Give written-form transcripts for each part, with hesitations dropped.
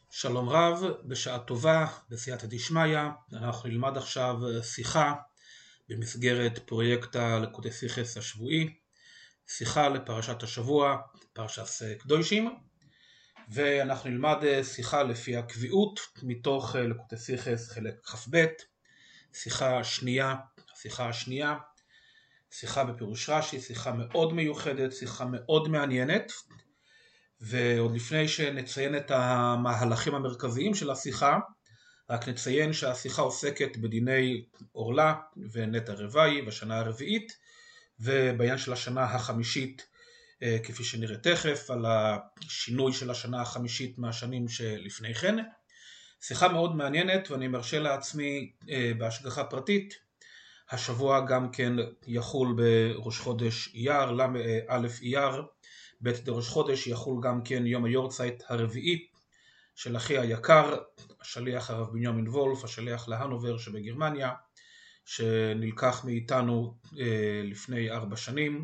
שלום רב, בשעה טובה, בסייעתא דשמיא. אנחנו נלמד עכשיו שיחה במסגרת פרויקט הליקוטי סיכס השבועי, שיחה לפרשת השבוע, פרשת קדושים, ואנחנו נלמד שיחה לפי הקביעות מתוך ליקוטי סיכס חלק כ"ב, שיחה השנייה, שיחה בפירוש רש"י, שיחה מאוד מיוחדת, שיחה מאוד מעניינת. ועוד לפני שנציין את המהלכים המרכזיים של השיחה, רק נציין שהשיחה עוסקת בדיני אורלה ונטע רבעי בשנה הרביעית, ובעניין של השנה החמישית, כפי שנראה תכף, על השינוי של השנה החמישית מהשנים שלפני כן. שיחה מאוד מעניינת, ואני מרשה לעצמי בהשגחה פרטית. השבוע גם כן יחול בראש חודש אייר, א' אייר, ב' דראש חודש, יחול גם כן יום היורצייט הרביעי של אחי היקר, השליח הרב בנימין וולף, השליח להנובר שבגרמניה, שנלקח מאיתנו לפני 4 שנים,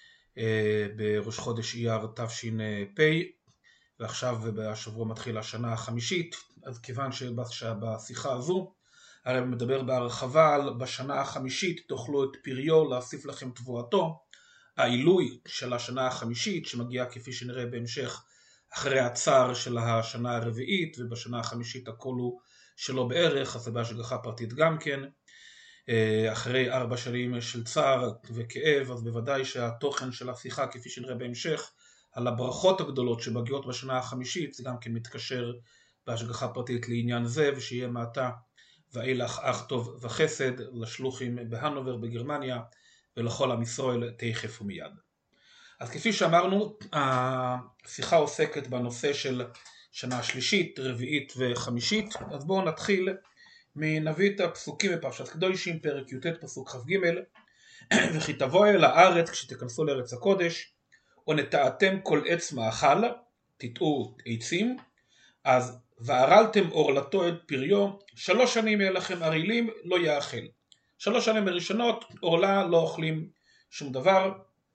בראש חודש אייר תש"פ, ועכשיו בשבוע מתחיל השנה החמישית. אז כיוון שבשיחה הזו הרב מדבר בהרחבה על בשנה החמישית תאכלו את פריו, להוסיף לכם תבואתו, העילוי של השנה החמישית שמגיע כפי שנראה בהמשך אחרי הצער של השנה הרביעית, ובשנה החמישית הכל הוא שלא בערך, אז זה בהשגחה פרטית גם כן. אחרי 4 שנים של צער וכאב, אז בוודאי שהתוכן של השיחה כפי שנראה בהמשך על הברכות הגדולות שמגיעות בשנה החמישית, זה גם כן מתקשר בהשגחה פרטית לעניין זה, ושיהיה מעתה ואילך אך טוב וחסד לשלוחים בהנובר בגרמניה ולכל עם ישראל תכף ומיד. אז כפי שאמרנו, השיחה עוסקת בנושא של שנה שלישית, רביעית וחמישית. אז בואו נתחיל מנביא את הפסוקים בפרשת קדושים, פרק י"ט פסוק כ"ג, וכי תבואו אל הארץ כשתיכנסו לארץ הקודש, ונטעתם כל עץ מאכל, תטעו עצים, אז וערלתם עורלתו את פריו, 3 שנים יהיה לכם ערילים, לא יאכל. 3 שנים הראשונות עורלה לא אוכלים שום דבר,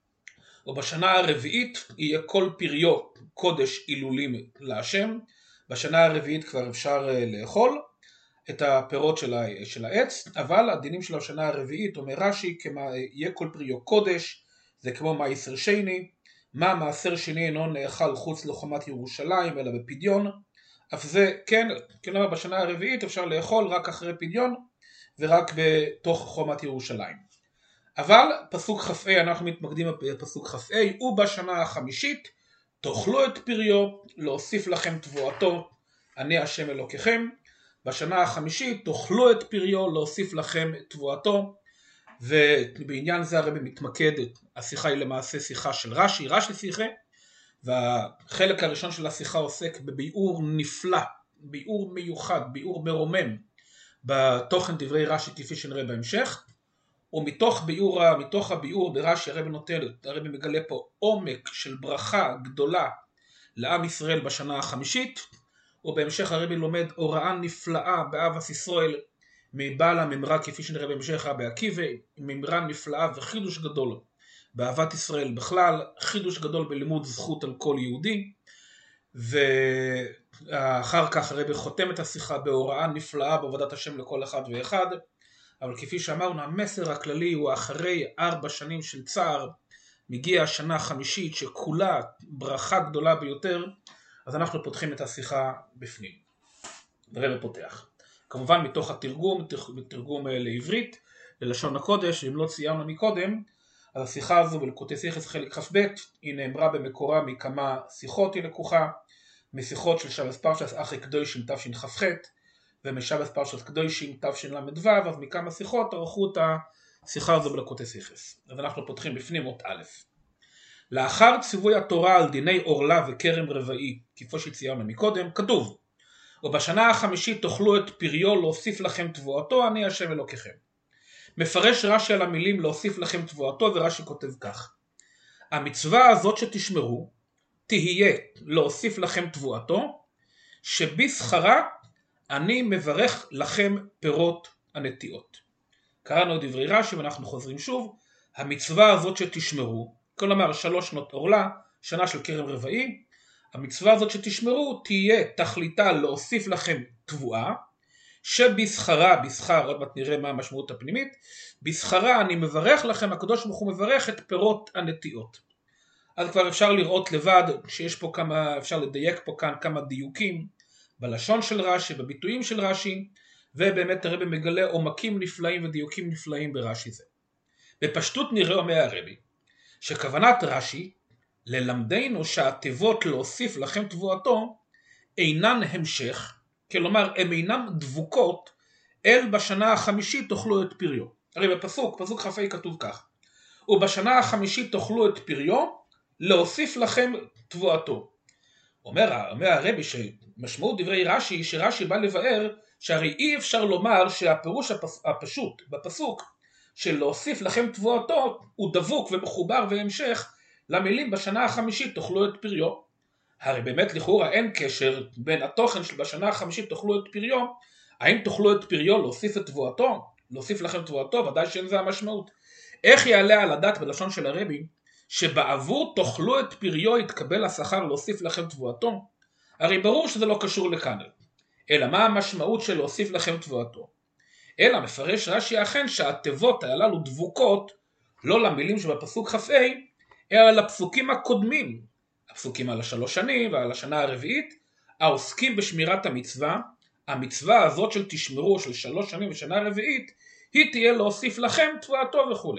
ובשנה הרביעית יהיה כל פריו קודש הילולים להשם. בשנה הרביעית כבר אפשר לאכול את הפירות של העץ, אבל הדינים של השנה הרביעית, אומר רש"י, יהיה כל פריו קודש, זה כמו מעשר שני. מה מעשר שני אינו נאכל חוץ לחומת ירושלים אלא בפדיון, אף זה כן, כלומר בשנה הרביעית אפשר לאכול רק אחרי פדיון ורק בתוך חומת ירושלים. אבל פסוק כ"ה, אנחנו מתמקדים בפסוק כ"ה, ובשנה החמישית תאכלו את פריו, להוסיף לכם תבואתו, אני השם אלוקיכם. בשנה החמישית תאכלו את פריו, להוסיף לכם תבואתו. ובעניין זה הרבי מתמקד, השיחה היא למעשה שיחה של רש"י שיחה, והחלק הראשון של השיחה עוסק בביאור נפלא, ביאור מיוחד, ביאור מרומם בתוכן דברי רש"י כפי שנראה בהמשך. ומתוך הביאור ברש"י הרבי מגלה פה עומק של ברכה גדולה לעם ישראל בשנה החמישית, ובהמשך הרבי לומד הוראה נפלאה באהבת ישראל מבעל הממרה כפי שנראה בהמשך רבי עקיבא, ממרה נפלאה וחידוש גדול באהבת ישראל בכלל, חידוש גדול בלימוד זכות על כל יהודי. ואחר כך הרבי חותם את השיחה בהוראה נפלאה בעבודת השם לכל אחד ואחד. אבל כפי שאמרנו, המסר הכללי הוא אחרי 4 שנים של צער מגיע השנה החמישית שכולה ברכה גדולה ביותר. אז אנחנו פותחים את השיחה בפנים. הרבי פותח כמובן מתוך התרגום לעברית ללשון הקודש, אם לא ציינו מקודם. אז השיחה הזו בליקוטי סיכס חלק כ"ב היא נאמרה במקורה מכמה שיחות, היא לקוחה משיחות של שבס פרשת אחרי קדושים תשכ"ח ומשבס פרשת קדושים תשל"ו, אז מכמה שיחות ערכו את השיחה הזו בליקוטי סיכס. אז אנחנו פותחים בפנים אות א'. לאחר ציווי התורה על דיני אורלה וכרם רבעי כפי שציינו מקודם, כתוב ובשנה החמישית תאכלו את פריו, להוסיף לכם תבואתו, אני השם אלוקיכם. מפרש רש"י על המילים להוסיף לכם תבואתו, ורש"י כותב כך: המצווה הזאת שתשמרו תהיה להוסיף לכם תבואתו, שבשכרה אני מברך לכם פירות הנטיעות. קראנו את דברי רש"י ואנחנו חוזרים שוב. המצווה הזאת שתשמרו, כלומר 3 שנות אורלה, שנה של כרם רבעי, המצווה הזאת שתשמרו תהיה תכליתה להוסיף לכם תבואה, שבשכרה, בשכר, עוד מעט נראה מה המשמעות הפנימית, בשכרה אני מברך לכם, הקדוש ברוך הוא מברך את פירות הנטיעות. אז כבר אפשר לראות לבד שיש פה כמה, אפשר לדייק פה כאן כמה דיוקים בלשון של רש"י, בביטויים של רש"י, ובאמת הרבי מגלה עומקים נפלאים ודיוקים נפלאים ברש"י זה. בפשטות נראה אומר הרבי, שכוונת רש"י ללמדנו שהתיבות להוסיף לכם תבואתו אינן המשך, כלומר הן אינן דבוקות אל בשנה החמישית תאכלו את פריו. הרי בפסוק כ"ה כתוב כך, ובשנה החמישית תאכלו את פריו להוסיף לכם תבואתו. אומר הרבי שמשמעות דברי רש"י, שרש"י בא לבאר שהרי אי אפשר לומר שהפירוש הפשוט בפסוק של להוסיף לכם תבואתו הוא דבוק ומחובר והמשך למילים בשנה החמישית תאכלו את פריו. הרי באמת לכאורה אין קשר בין התוכן של בשנה החמישית תאכלו את פריו, האם תאכלו את פריו להוסיף את תבואתו, להוסיף לכם תבואתו, ודאי שאין זה המשמעות. איך יעלה על הדעת בלשון של הרבי שבעבור תאכלו את פריו יתקבל השכר להוסיף לכם תבואתו? הרי ברור שזה לא קשור לכאן, אלא מה המשמעות של להוסיף לכם תבואתו? אלא מפרש רש"י אכן שהתיבות הללו דבוקות לא למילים שבפסוק כ"ה, אלא לפסוקים הקודמים, הפסוקים על 3 שנים ועל השנה הרביעית, העוסקים בשמירת המצווה. המצווה הזאת של תשמרו של 3 שנים ושנה רביעית, היא תהיה להוסיף לכם תבואתו וכו'.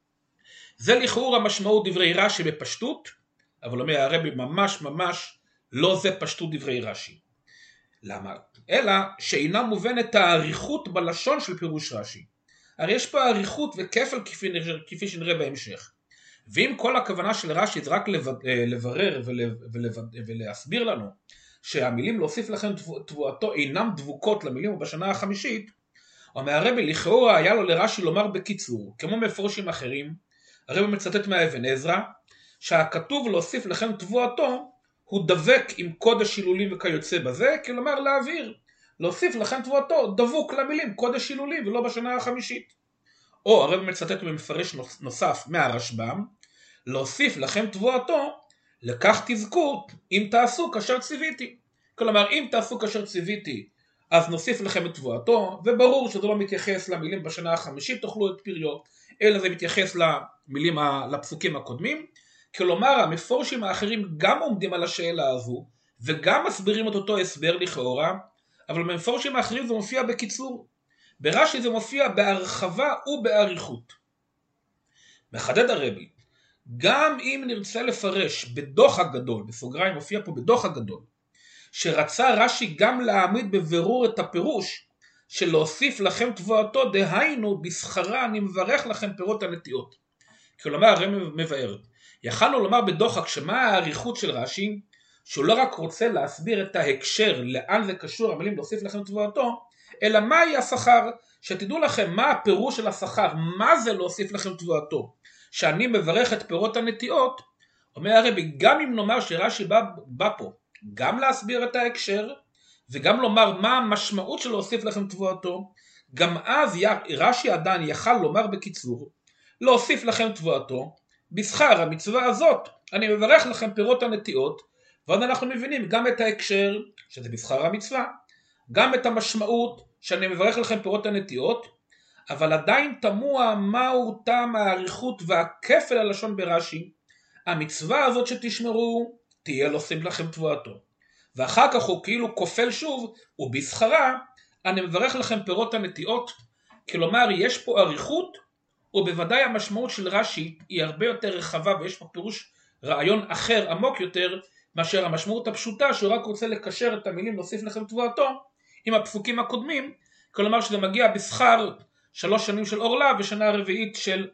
זה לכאורה משמעות דברי רש"י בפשטות, אבל אומר הרבי ממש לא זה פשטות דברי רש"י. למה? אלא שאינה מובנת האריכות בלשון של פירוש רש"י. הרי יש פה אריכות וכפל כפי שנראה בהמשך. ואם כל הכוונה של רש"י זה רק לברר ולהסביר לנו שהמילים להוסיף לכם תבואתו אינם דבוקות למילים בשנה החמישית, אומר הרבי לכאורה היה לו לרש"י לומר בקיצור, כמו מפורשים אחרים. הרבי מצטט מאבן עזרא שהכתוב להוסיף לכם תבואתו הוא דבק עם קודש הילולים וכיוצא בזה, כלומר להעביר, להוסיף לכם תבואתו דבוק למילים קודש הילולים ולא בשנה החמישית. או הרב מצטט במפרש נוסף מהרשב"ם, להוסיף לכם תבואתו, לכך תזכו אם תעשו כאשר ציוויתי. כלומר אם תעשו כאשר ציוויתי אז נוסיף לכם את תבואתו, וברור שזה לא מתייחס למילים בשנה החמישית תאכלו את פריו, אלא זה מתייחס למילים, לפסוקים הקודמים. כלומר המפורשים האחרים גם עומדים על השאלה הזו וגם מסבירים את אותו הסבר לכאורה, אבל במפורשים האחרים זה מופיע בקיצור. ברש"י זה מופיע בהרחבה ובאריכות. מחדד הרבי, גם אם נרצה לפרש בדוח הגדול, בסוגריים מופיע פה בדוח הגדול, שרצה רש"י גם להעמיד בבירור את הפירוש של להוסיף לכם תבואתו, דהיינו בשכרה אני מברך לכם פירות הנטיעות. כלומר הרבי מבאר, יכלנו לומר בדוחק שמה האריכות של רש"י, שהוא לא רק רוצה להסביר את ההקשר לאן זה קשור המילים להוסיף לכם תבואתו, אלא מהי השכר, שתדעו לכם מה הפירוש של השכר, מה זה להוסיף לכם תבואתו, שאני מברך את פירות הנטיעות. אומר הרבי, גם אם נאמר שרש"י בא פה גם להסביר את ההקשר וגם לומר מה המשמעות של להוסיף לכם תבואתו, גם אז רש"י עדיין יכל לומר בקיצור להוסיף לכם תבואתו בשכר המצווה הזאת אני מברך לכם פירות הנטיעות, ועוד אנחנו מבינים גם את ההקשר שזה בשכר המצווה, גם את המשמעות שאני מברך לכם פירות הנטיעות, אבל עדיין תמוה מהו טעם האריכות והכפל הלשון ברש"י. המצווה הזאת שתשמרו תהיה להוסיף לכם תבואתו, ואחר כך הוא כאילו כופל שוב ובשכרה אני מברך לכם פירות הנטיעות. כלומר יש פה אריכות, ובוודאי המשמעות של רש"י היא הרבה יותר רחבה ויש פה פירוש רעיון אחר עמוק יותר מאשר המשמעות הפשוטה שהוא רק רוצה לקשר את המילים להוסיף לכם תבואתו עם הפסוקים הקודמים, כלומר שזה מגיע בשכר 3 שנים של עורלה ושנה רביעית של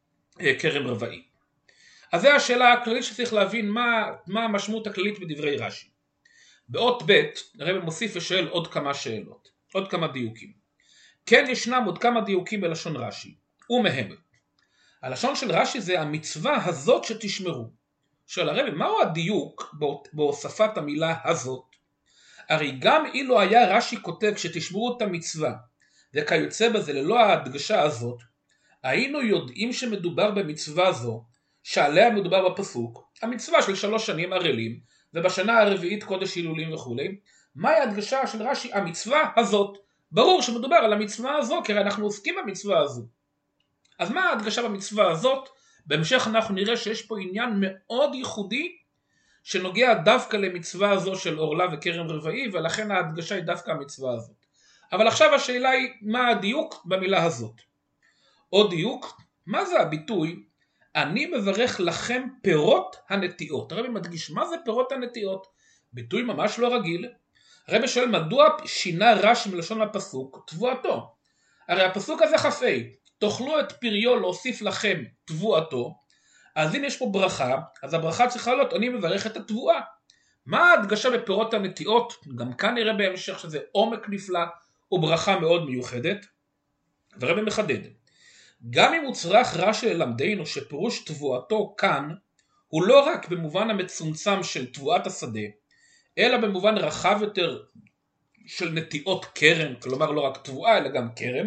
כרם רבעי. אז זו השאלה הכללית שצריך להבין מה המשמעות הכללית בדברי רש"י. באות ב' הרב מוסיף ושואל עוד כמה שאלות, עוד כמה דיוקים. כן ישנם עוד כמה דיוקים בלשון רש"י, ומהם הלשון של רש"י זה המצווה הזאת שתשמרו. שואל הרב, מהו הדיוק בהוספת המילה הזאת? הרי גם אילו היה רש"י כותב שתשמרו את המצווה וכיוצא בזה ללא ההדגשה הזאת, היינו יודעים שמדובר במצווה זו שעליה מדובר בפסוק, המצווה של 3 שנים ערלים ובשנה הרביעית קודש הילולים וכו'. מהי ההדגשה של רש"י? המצווה הזאת. ברור שמדובר על המצווה הזו, כי אנחנו עוסקים במצווה הזו. אז מה ההדגשה במצווה הזאת? בהמשך אנחנו נראה שיש פה עניין מאוד ייחודי, שנוגע דווקא למצווה הזו של עורלה וכרם רבעי, ולכן ההדגשה היא דווקא המצווה הזאת. אבל עכשיו השאלה היא, מה הדיוק במילה הזאת? עוד דיוק, מה זה הביטוי? אני מברך לכם פירות הנטיעות. הרבי מדגיש, מה זה פירות הנטיעות? ביטוי ממש לא רגיל. הרבי שואל, מדוע שינה רש"י מלשון הפסוק תבואתו? הרי הפסוק הזה חפי, תאכלו את פריו להוסיף לכם תבואתו. אז אם יש פה ברכה, אז הברכה צריכה להיות, אני מברך את התבואה. מה ההדגשה בפירות הנטיעות? גם כאן נראה בהמשך שזה עומק נפלא וברכה מאוד מיוחדת. והרבי מחדד, גם אם הוצרך רש"י ללמדנו שפירוש תבואתו כאן, הוא לא רק במובן המצומצם של תבואת השדה, אלא במובן רחב יותר של נטיעות כרם, כלומר לא רק תבואה אלא גם כרם,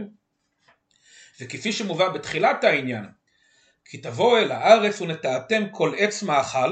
וכפי שמובא בתחילת העניין, כי תבואו אל הארץ ונטעתם כל עץ מאכל,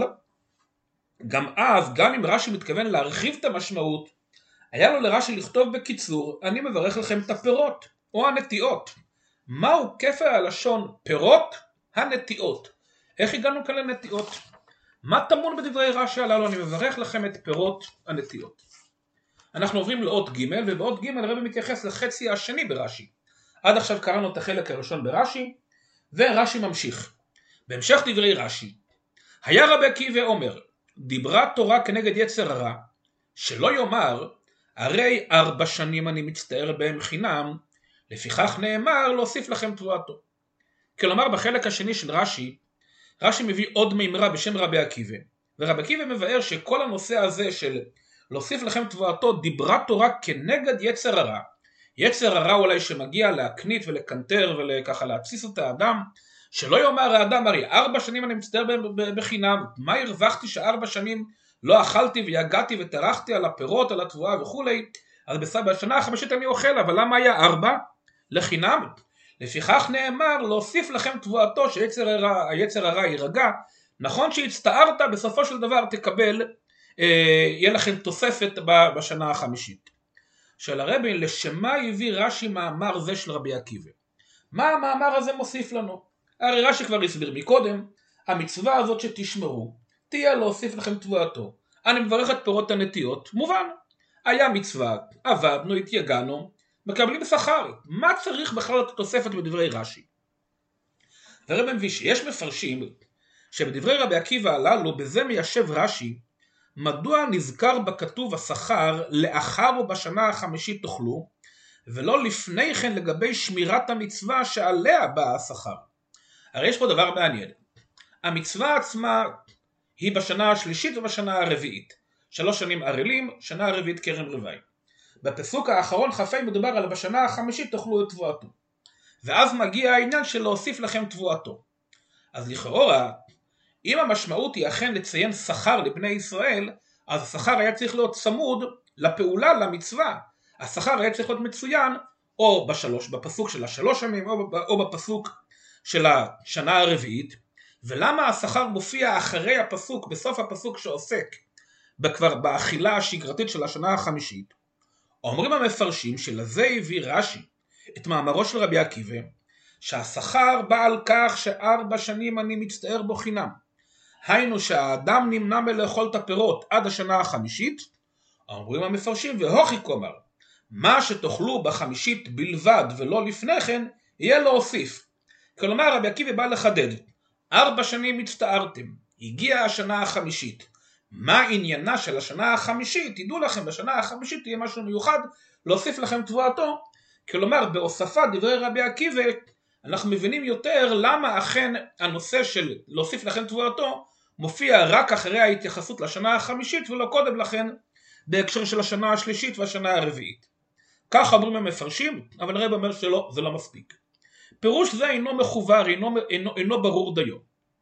גם אז, גם אם רש"י מתכוון להרחיב את המשמעות, היה לו לרש"י לכתוב בקיצור, אני מברך לכם את הפירות, או הנטיעות. מהו כפל הלשון פירות הנטיעות? איך הגענו כאן לנטיעות? מה טמון בדברי רש"י הללו? אני מברך לכם את פירות הנטיעות. אנחנו עוברים לאות ג', ובאות ג' הרבי מתייחס לחצי השני ברש"י. עד עכשיו קראנו את החלק הראשון ברש"י, ורש"י ממשיך. בהמשך דברי רש"י, היה רבי עקיבא אומר, דיברה תורה כנגד יצר הרע, שלא יאמר, הרי 4 שנים אני מצטער בהם חינם, לפיכך נאמר להוסיף לכם תבואתו. כלומר בחלק השני של רש"י, רש"י מביא עוד מימרה בשם רבי עקיבא, ורבי עקיבא מבאר שכל הנושא הזה של להוסיף לכם תבואתו דיברה תורה כנגד יצר הרע. יצר הרע אולי שמגיע להקנית ולקנטר וככה להתסיס את האדם, שלא יאמר האדם, הרי 4 שנים אני מצטער בחינם, מה הרווחתי ש4 שנים לא אכלתי ויגעתי וטרחתי על הפירות, על התבואה וכולי, אז בשנה החמישית אני אוכל, אבל למה היה 4? לחינם. לפיכך נאמר להוסיף לכם תבואתו שהיצר הרע יירגע. נכון שהצטערת, בסופו של דבר תקבל, יהיה לכם תוספת בשנה החמישית. של הרבי, לשמה הביא רש"י מאמר זה של רבי עקיבא. מה המאמר הזה מוסיף לנו? הרי רש"י כבר הסביר מקודם, המצווה הזאת שתשמרו, תהיה להוסיף לכם תבואתו. אני מברך את פירות הנטיעות, מובן. היה מצווה, עבדנו, התייגענו, מקבלים שכר. מה צריך בכלל את התוספת בדברי רש"י? והרבי מביא שיש מפרשים שבדברי רבי עקיבא הללו, בזה מיישב רש"י, מדוע נזכר בכתוב השכר לאחר או בשנה החמישית תאכלו, ולא לפני כן לגבי שמירת המצווה שעליה בא השכר. הרי יש פה דבר מעניין. המצווה עצמה היא בשנה השלישית ובשנה הרביעית. 3 שנים ערלים, שנה הרביעית כרם רבעי. בפסוק האחרון חפי מדובר על בשנה החמישית תאכלו את תבואתו. ואז מגיע העניין של להוסיף לכם תבואתו. אז לכאורה, אם המשמעות היא אכן לציין שכר לבני ישראל, אז השכר היה צריך להיות צמוד לפעולה, למצווה. השכר היה צריך להיות מצוין או בפסוק של 3 שנים או בפסוק של השנה הרביעית. ולמה השכר מופיע אחרי הפסוק, בסוף הפסוק שעוסק כבר באכילה השגרתית של השנה החמישית? אומרים המפרשים שלזה הביא רש"י את מאמרו של רבי עקיבא, שהשכר בא על כך ש4 שנים אני מצטער בו חינם. היינו שהאדם נמנע מלאכול את הפירות עד השנה החמישית. אומרים המפרשים והוכי כומר, מה שתאכלו בחמישית בלבד ולא לפני כן יהיה להוסיף. כלומר רבי עקיבא בא לחדד, 4 שנים מצטערתם, הגיעה השנה החמישית. מה עניינה של השנה החמישית? תדעו לכם, בשנה החמישית תהיה משהו מיוחד, להוסיף לכם תבואתו. כלומר, בהוספת דברי רבי עקיבא, אנחנו מבינים יותר למה אכן הנושא של להוסיף לכם תבואתו, מופיע רק אחרי ההתייחסות לשנה החמישית, ולא קודם לכן בהקשר של השנה השלישית והשנה הרביעית. כך אומרים המפרשים, אבל הרב אומר שלא, זה לא מספיק. פירוש זה אינו מחובר, אינו ברור דיו.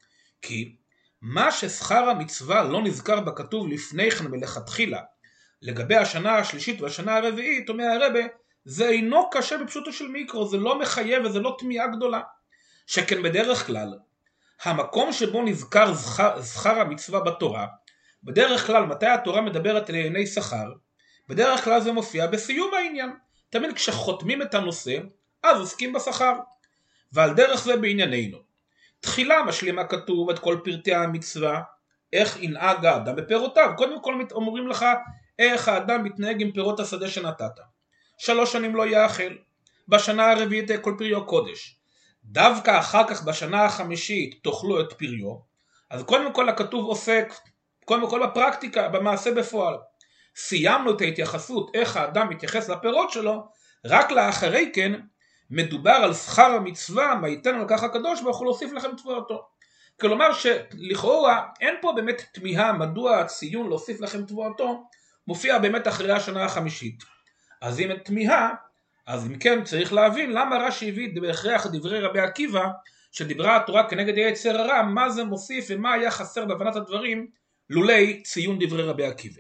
כי מה ששכר המצווה לא נזכר בכתוב לפני כן מלכתחילה, לגבי השנה השלישית והשנה הרביעית, אומר הרב, זה אינו קשה בפשוטו של מיקרו, זה לא מחייב וזה לא תמיהה גדולה. שכן בדרך כלל, המקום שבו נזכר שכר המצווה בתורה, בדרך כלל מתי התורה מדברת על ענייני שכר? בדרך כלל זה מופיע בסיום העניין. תמיד כשחותמים את הנושא, אז עוסקים בשכר. ועל דרך זה בענייננו. תחילה משלים הכתוב את כל פרטי המצווה, איך ינהג האדם בפירותיו. קודם כל אומרים לך איך האדם מתנהג עם פירות השדה שנתת. 3 שנים לא יאכל, בשנה הרביעית כל פריו קודש. דווקא אחר כך בשנה החמישית תאכלו את פריו. אז קודם כל הכתוב עוסק, קודם כל בפרקטיקה, במעשה בפועל. סיימנו את ההתייחסות איך האדם מתייחס לפירות שלו, רק לאחרי כן מדובר על שכר המצווה, מה ייתן על כך הקדוש ברוך הוא להוסיף לכם תבואתו. כלומר שלכאורה אין פה באמת תמיהה מדוע הציון להוסיף לכם תבואתו מופיע באמת אחרי השנה החמישית. אז אם אין תמיהה, אז אם כן צריך להבין למה רש"י הביא בהכרח דברי רבי עקיבא שדיברה התורה כנגד היצר הרע, מה זה מוסיף ומה היה חסר בהבנת הדברים לולי ציון דברי רבי עקיבא.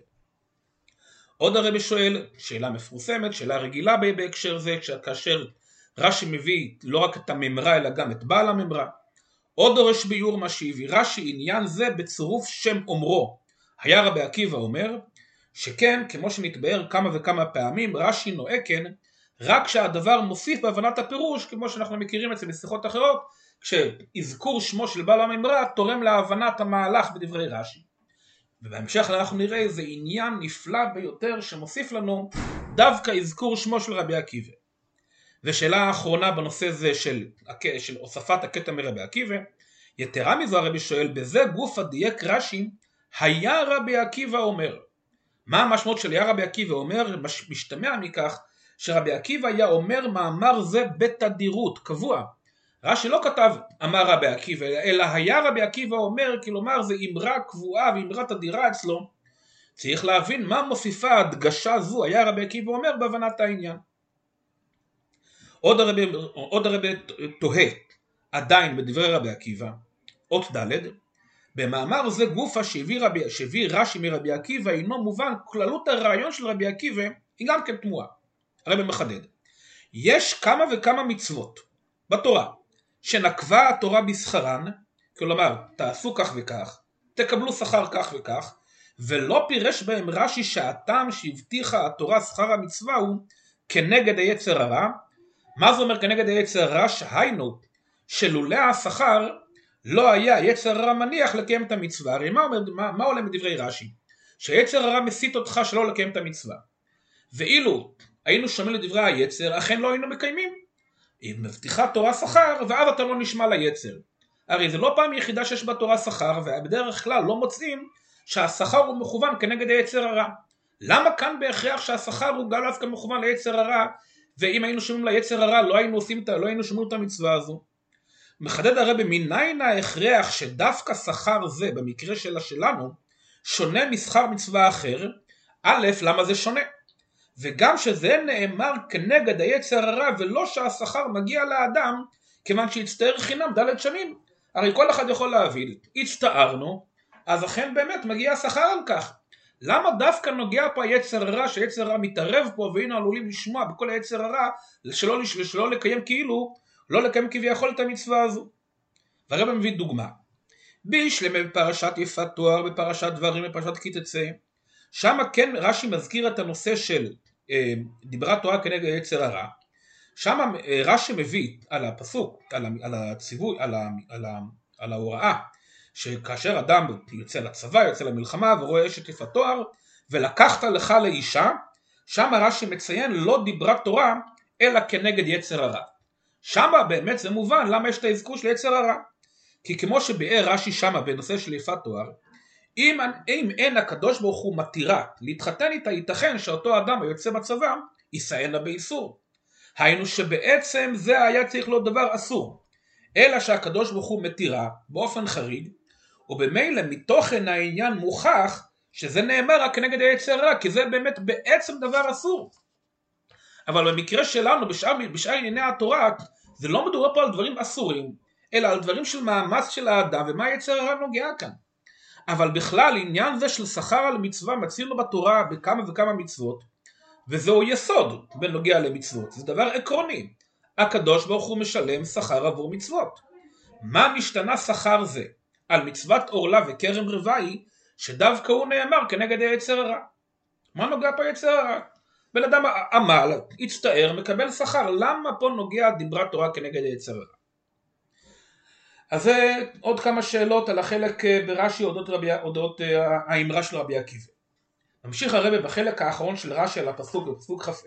עוד הרבי שואל, שאלה מפורסמת, שאלה רגילה בהקשר זה, כאשר רש"י מביא לא רק את הממרה אלא גם את בעל הממרה. עוד דורש ביור מה שהביא רש"י עניין זה בצירוף שם אומרו. היה רבי עקיבא אומר שכן, כמו שנתבהר כמה וכמה פעמים, רש"י נוהג כן רק שהדבר מוסיף בהבנת הפירוש, כמו שאנחנו מכירים את זה בשיחות אחרות, כשאזכור שמו של בעל הממרה תורם להבנת המהלך בדברי רש"י. ובהמשך אנחנו נראה איזה עניין נפלא ביותר שמוסיף לנו דווקא אזכור שמו של רבי עקיבא. ושאלה האחרונה בנושא זה של הוספת הקטע מרבי עקיבא, יתרה מזו הרבי שואל, בזה גוף דייק רש"י, היה רבי עקיבא אומר. מה המשמעות של היה רבי עקיבא אומר? משתמע מכך שרבי עקיבא היה אומר מאמר זה בתדירות, קבוע. רש"י לא כתב אמר רבי עקיבא, אלא היה רבי עקיבא אומר, כלומר זה אמרה קבועה ואמרה תדירה אצלו. צריך להבין מה מוסיפה הדגשה זו, היה רבי עקיבא אומר בהבנת העניין. עוד הרבי תוהה עדיין בדברי רבי עקיבא, אות ד', במאמר זה גופה שהביא רש"י מרבי עקיבא אינו מובן, כללות הרעיון של רבי עקיבא היא גם כן תמוהה. הרבי מחדד, יש כמה וכמה מצוות בתורה שנקבה התורה בשכרן, כלומר תעשו כך וכך, תקבלו שכר כך וכך, ולא פירש בהם רש"י שהטעם שהבטיחה התורה שכר המצווה הוא כנגד היצר הרע. מה זה אומר כנגד היצר הרע? שהיינו שלולא השכר לא היה יצר הרע מניח לקיים את המצווה. הרי מה עולה מדברי רש"י? שיצר הרע מסית אותך שלא לקיים את המצווה. ואילו היינו שומעים לדברי היצר, אכן לא היינו מקיימים. היא מבטיחה תורה שכר, ואז אתה לא נשמע ליצר. הרי זה לא פעם יחידה שיש בתורה שכר, ובדרך כלל לא מוצאים שהשכר הוא מכוון כנגד היצר הרע. למה כאן בהכרח שהשכר הוא גם דווקא מכוון ליצר הרע, ואם היינו שומעים ליצר הרע לא היינו שומעים את המצווה הזו? מחדד הרבי, מניין ההכרח שדווקא שכר זה במקרה שלנו שונה משכר מצווה אחר? א', למה זה שונה? וגם שזה נאמר כנגד היצר הרע ולא שהשכר מגיע לאדם כיוון שהצטער חינם ד' שנים. הרי כל אחד יכול להבין, הצטערנו, אז אכן באמת מגיע השכר על כך. למה דווקא נוגע פה היצר הרע, שהיצר הרע מתערב פה והיינו עלולים לשמוע בכל היצר הרע שלא לקיים כאילו, לא לקיים כביכול את המצווה הזו? והרב מביא דוגמה. בישלמה בפרשת יפת תואר, בפרשת דברים, בפרשת כי תצא, שם כן רש"י מזכיר את הנושא של דיברה תורה כנגד היצר הרע. שם רש"י מביא על הפסוק, על הציווי, על ההוראה, שכאשר אדם יוצא לצבא, יוצא למלחמה ורואה אשת יפת תואר, ולקחת לך לאישה, שם רש"י מציין לא דיברה תורה אלא כנגד יצר הרע. שם באמת זה מובן למה יש את האזכור של יצר הרע. כי כמו שביאר רש"י שם בנושא של יפת תואר, אם אין הקדוש ברוך הוא מתירה להתחתן איתה, ייתכן שאותו אדם היוצא בצבא יישאנה באיסור. היינו שבעצם זה היה צריך להיות דבר אסור, אלא שהקדוש ברוך הוא מתירה באופן חריג, ובמילא מתוכן העניין מוכח שזה נאמר רק כנגד היצר הרע, כי זה באמת בעצם דבר אסור. אבל במקרה שלנו בשאר ענייני התורה זה לא מדובר פה על דברים אסורים, אלא על דברים של מאמץ של האדם, ומה היצר הרע נוגע כאן. אבל בכלל עניין זה של שכר על מצווה מצינו בתורה בכמה וכמה מצוות, וזהו יסוד בנוגע למצוות, זה דבר עקרוני. הקדוש ברוך הוא משלם שכר עבור מצוות. מה משתנה שכר זה על מצוות עורלה וכרם רבעי, שדווקא הוא נאמר כנגד היצר הרע. מה נוגע פה יצר הרע? בן אדם עמל, הצטער, מקבל שכר, למה פה נוגע דיברת תורה כנגד היצר הרע? אז זה עוד כמה שאלות על החלק ברש"י אודות האמרה של רבי עקיבא. ממשיך הרב בחלק האחרון של רש"י על הפסוק בפסוק כ"ה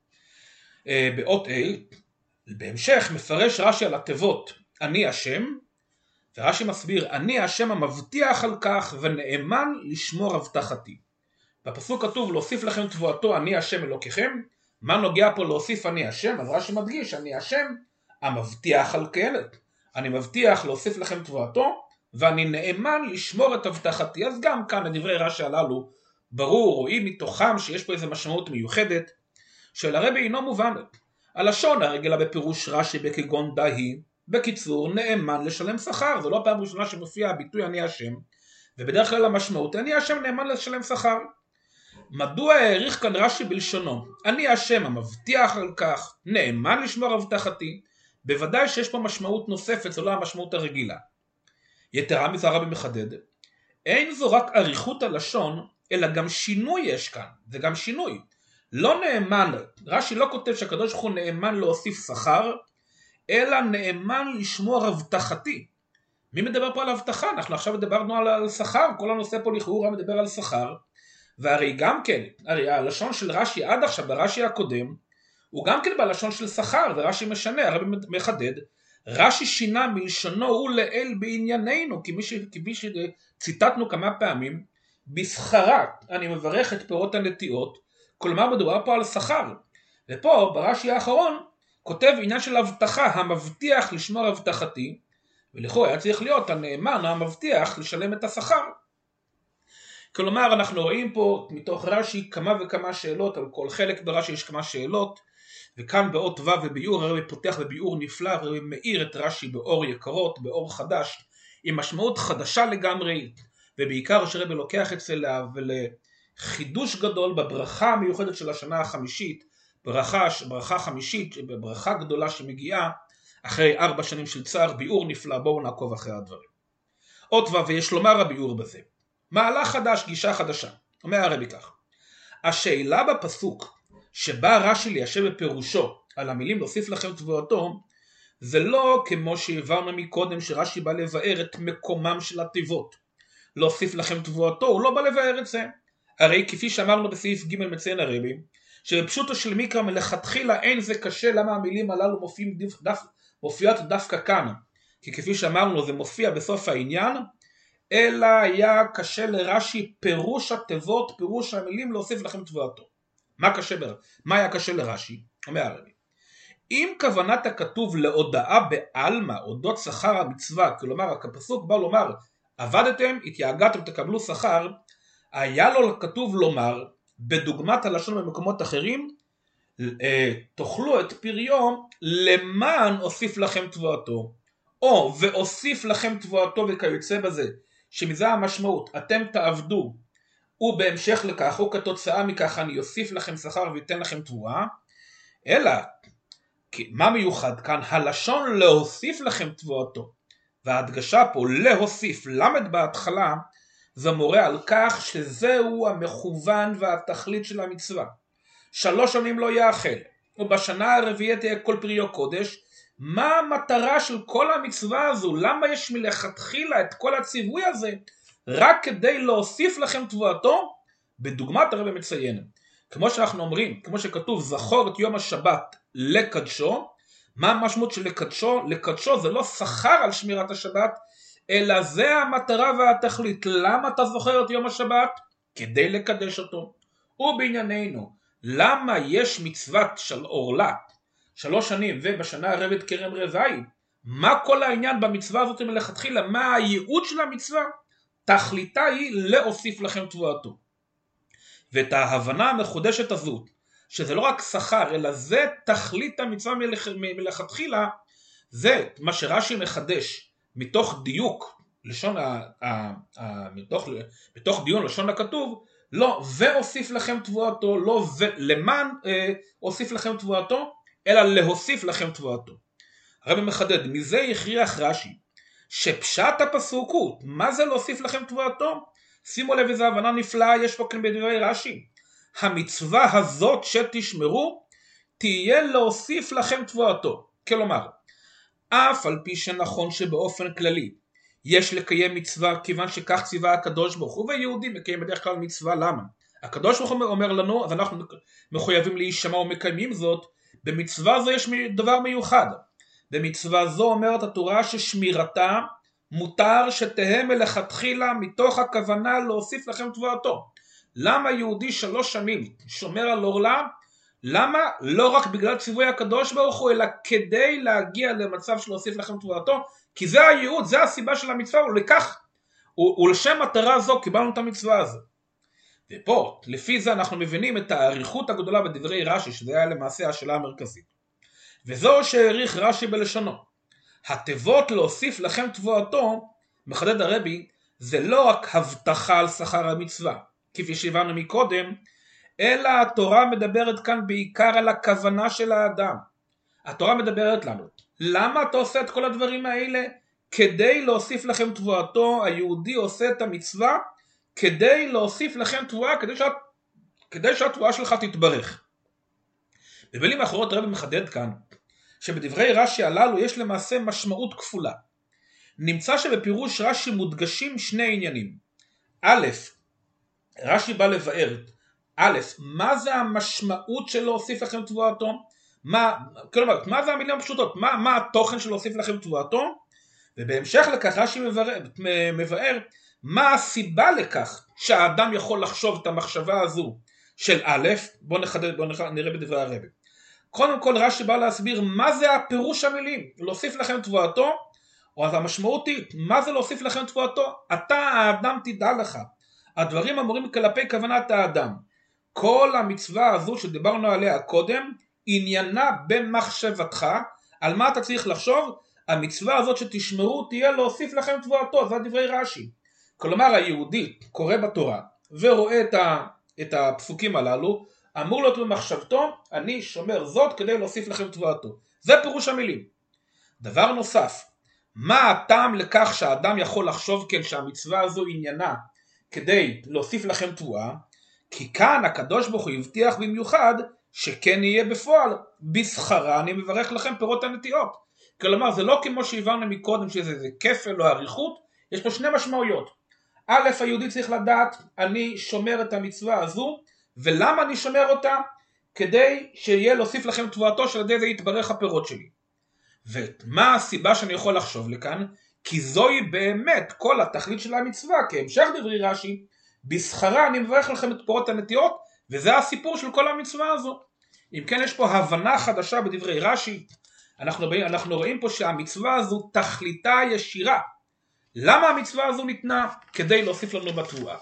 באות ה', בהמשך מפרש רש"י על התיבות אני השם, ורש"י מסביר אני השם המבטיח על כך ונאמן לשמור הבטחתי. בפסוק כתוב להוסיף לכם תבואתו אני השם אלוקיכם. מה נוגע פה להוסיף אני השם? אז רש"י מדגיש אני השם המבטיח על כן, אני מבטיח להוסיף לכם תבואתו ואני נאמן לשמור את הבטחתי. אז גם כאן לדברי רש"י הללו ברור, רואים מתוכם שיש פה איזו משמעות מיוחדת שלרבי אינו מובן. הלשון הרגילה בפירוש רש"י בכגון דהי, בקיצור נאמן לשלם שכר. זו לא פעם ראשונה שמופיע הביטוי אני השם, ובדרך כלל המשמעות אני השם נאמן לשלם שכר. מדוע העריך כאן רש"י בלשונו אני השם המבטיח על כך נאמן לשמור הבטחתי? בוודאי שיש פה משמעות נוספת, זו לא המשמעות הרגילה. יתרה מזה הרבי מחדד, אין זו רק עריכות הלשון אלא גם שינוי יש כאן, זה גם שינוי. לא נאמן, רש"י לא כותב שהקדוש ברוך הוא נאמן להוסיף שכר, אלא נאמן לשמור הבטחתי. מי מדבר פה על הבטחה? אנחנו עכשיו מדברנו על שכר, כל הנושא פה לכאורה מדבר על שכר, והרי גם כן, הרי הלשון של רש"י עד עכשיו, ברש"י הקודם, הוא גם כן בלשון של שכר, ורש"י משנה, הרבי מחדד, רש"י שינה מלשונו הוא לאל בענייננו, כמי שציטטנו כמה פעמים, בשכרה אני מברך את פירות הנטיעות, כלומר מדובר פה על שכר. ופה ברש"י האחרון כותב עניין של הבטחה, המבטיח לשמור הבטחתי, ולכאורה היה צריך להיות הנאמן המבטיח לשלם את השכר. כלומר אנחנו רואים פה מתוך רש"י כמה וכמה שאלות, על כל חלק ברש"י יש כמה שאלות, וכאן באות ו' וביאור הרבי פותח בביאור נפלא, הרבי מאיר את רש"י באור יקרות, באור חדש, עם משמעות חדשה לגמרי, ובעיקר שהרבי לוקח אצלה ולחידוש גדול בברכה המיוחדת של השנה החמישית, ברכה חמישית, ברכה גדולה שמגיעה אחרי 4 שנים של צער, ביאור נפלא, בואו נעקוב אחרי הדברים. עוד ו' ויש לומר הביאור בזה, מהלך חדש, גישה חדשה. אומר הרבי כך, השאלה בפסוק שבא רש"י ליישב בפירושו על המילים להוסיף לכם תבואתו, זה לא כמו שהבנו מקודם שרש"י בא לבאר את מקומם של התיבות. להוסיף לכם תבואתו, הוא לא בא לבאר את זה. הרי כפי שאמרנו בסעיף ג' מציין הרבי, שבפשוטו של מקרא מלכתחילה אין זה קשה למה המילים הללו מופיעות דווקא כאן. כי כפי שאמרנו זה מופיע בסוף העניין, אלא היה קשה לרש"י פירוש התיבות, פירוש המילים להוסיף לכם תבואתו. מה היה קשה לרש"י? אומר הרבי, אם כוונת הכתוב להודעה בעלמא אודות שכר המצווה, כלומר הפסוק בא לומר עבדתם, התייאגתם, תקבלו שכר, היה לו כתוב לומר בדוגמת הלשון במקומות אחרים, תאכלו את פריו למען אוסיף לכם תבואתו, או ואוסיף לכם תבואתו וכיוצא בזה, שמזה המשמעות אתם תעבדו ובהמשך לכך או כתוצאה מכך אני אוסיף לכם שכר ויתן לכם תבואה. אלא מה מיוחד כאן? הלשון להוסיף לכם תבואתו, וההדגשה פה להוסיף למד בהתחלה, זה מורה על כך שזהו המכוון והתכלית של המצווה. 3 שנים לא יאכל, ובשנה הרביעית תהיה כל פריו קודש. מה המטרה של כל המצווה הזו? למה יש מלכתחילה את כל הציווי הזה? רק כדי להוסיף לכם תבואתו, בדוגמת הרבי מציין. כמו שאנחנו אומרים, כמו שכתוב זכור את יום השבת לקדשו, מה המשמעות של לקדשו? לקדשו זה לא שכר על שמירת השבת, אלא זה המטרה והתכלית. למה אתה זוכר את יום השבת? כדי לקדש אותו. ובענייננו, למה יש מצוות של עורלה 3 שנים ובשנה הרביעית כרם רבעי? מה כל העניין במצווה הזאת מלכתחילה? מה הייעוד של המצווה? תכליתה היא להוסיף לכם תבואתו. ואת ההבנה המחודשת הזאת, שזה לא רק שכר, אלא זה תכלית המצווה מלכתחילה, זה מה שרש"י מחדש מתוך דיוק לשון מתוך דיון לשון הכתוב, לא ואוסיף לכם תבואתו, לא ולמען אוסיף לכם תבואתו, אלא להוסיף לכם תבואתו. הרבי מחדד, מזה הכריח רש"י שפשט הפסוק הוא, מה זה להוסיף לכם תבואתו? שימו לב איזו הבנה נפלאה יש פה כאן בדברי רש"י. המצווה הזאת שתשמרו תהיה להוסיף לכם תבואתו. כלומר, אף על פי שנכון שבאופן כללי יש לקיים מצווה כיוון שכך ציווה הקדוש ברוך הוא, ויהודי מקיים בדרך כלל מצווה. למה? הקדוש ברוך הוא אומר לנו, אז אנחנו מחויבים להישמע ומקיימים זאת. במצווה זו יש דבר מיוחד. במצווה זו אומרת התורה ששמירתה מותר שתהא מלכתחילה מתוך הכוונה להוסיף לכם תבואתו. למה יהודי 3 שנים שומר על עורלה? למה? לא רק בגלל ציווי הקדוש ברוך הוא, אלא כדי להגיע למצב של להוסיף לכם תבואתו, כי זה הייעוד, זה הסיבה של המצווה, ולכך, ולשם מטרה זו קיבלנו את המצווה הזו. ופה, לפי זה אנחנו מבינים את האריכות הגדולה בדברי רש"י, שזה היה למעשה השאלה המרכזית. וזו שהעריך רש"י בלשונו. התיבות להוסיף לכם תבואתו, מחדד הרבי, זה לא רק הבטחה על שכר המצווה, כפי שהבנו מקודם, אלא התורה מדברת כאן בעיקר על הכוונה של האדם. התורה מדברת לנו, למה אתה עושה את כל הדברים האלה? כדי להוסיף לכם תבואתו. היהודי עושה את המצווה כדי להוסיף לכם תבואה, כדי שהתבואה שלך תתברך. במילים האחרות הרבי מחדד כאן, שבדברי רש"י הללו יש למעשה משמעות כפולה. נמצא שבפירוש רש"י מודגשים 2 עניינים. א', רש"י בא לבאר, מה זה המשמעות של להוסיף לכם תבואתו? כלומר, מה זה המילים הפשוטות? מה התוכן של להוסיף לכם תבואתו? ובהמשך לכך רש"י מבאר מה הסיבה לכך שהאדם יכול לחשוב את המחשבה הזו של א', בואו נראה בדברי הרבי. קודם כל רש"י בא להסביר מה זה הפירוש המילים, להוסיף לכם תבואתו, או אז המשמעות היא, מה זה להוסיף לכם תבואתו? אתה האדם תדע לך, הדברים אמורים כלפי כוונת האדם. כל המצווה הזו שדיברנו עליה קודם, עניינה במחשבתך, על מה אתה צריך לחשוב? המצווה הזאת שתשמרו תהיה להוסיף לכם תבואתו, זה דברי רש"י. כלומר היהודי קורא בתורה ורואה את הפסוקים הללו, אמור להיות במחשבתו, אני שומר זאת כדי להוסיף לכם תבואתו. זה פירוש המילים. דבר נוסף, מה הטעם לכך שהאדם יכול לחשוב כן שהמצווה הזו עניינה כדי להוסיף לכם תבואה? כי כאן הקדוש ברוך הוא הבטיח במיוחד שכן יהיה בפועל, בשכרה אני מברך לכם פירות הנטיעות. כלומר זה לא כמו שהבנו מקודם שזה כפל או אריכות, יש פה 2 משמעויות. א', היהודי צריך לדעת, אני שומר את המצווה הזו, ולמה אני שומר אותה? כדי שיהיה להוסיף לכם תבואתו, שעל ידי זה יתברך הפירות שלי. ומה הסיבה שאני יכול לחשוב לכאן? כי זוהי באמת כל התכלית של המצווה, כהמשך דברי רש"י, בשכרה אני מברך לכם את פירות הנטיעות, וזה הסיפור של כל המצווה הזו. אם כן יש פה הבנה חדשה בדברי רש"י, אנחנו רואים פה שהמצווה הזו תכליתה ישירה. למה המצווה הזו ניתנה? כדי להוסיף לנו בתבואה.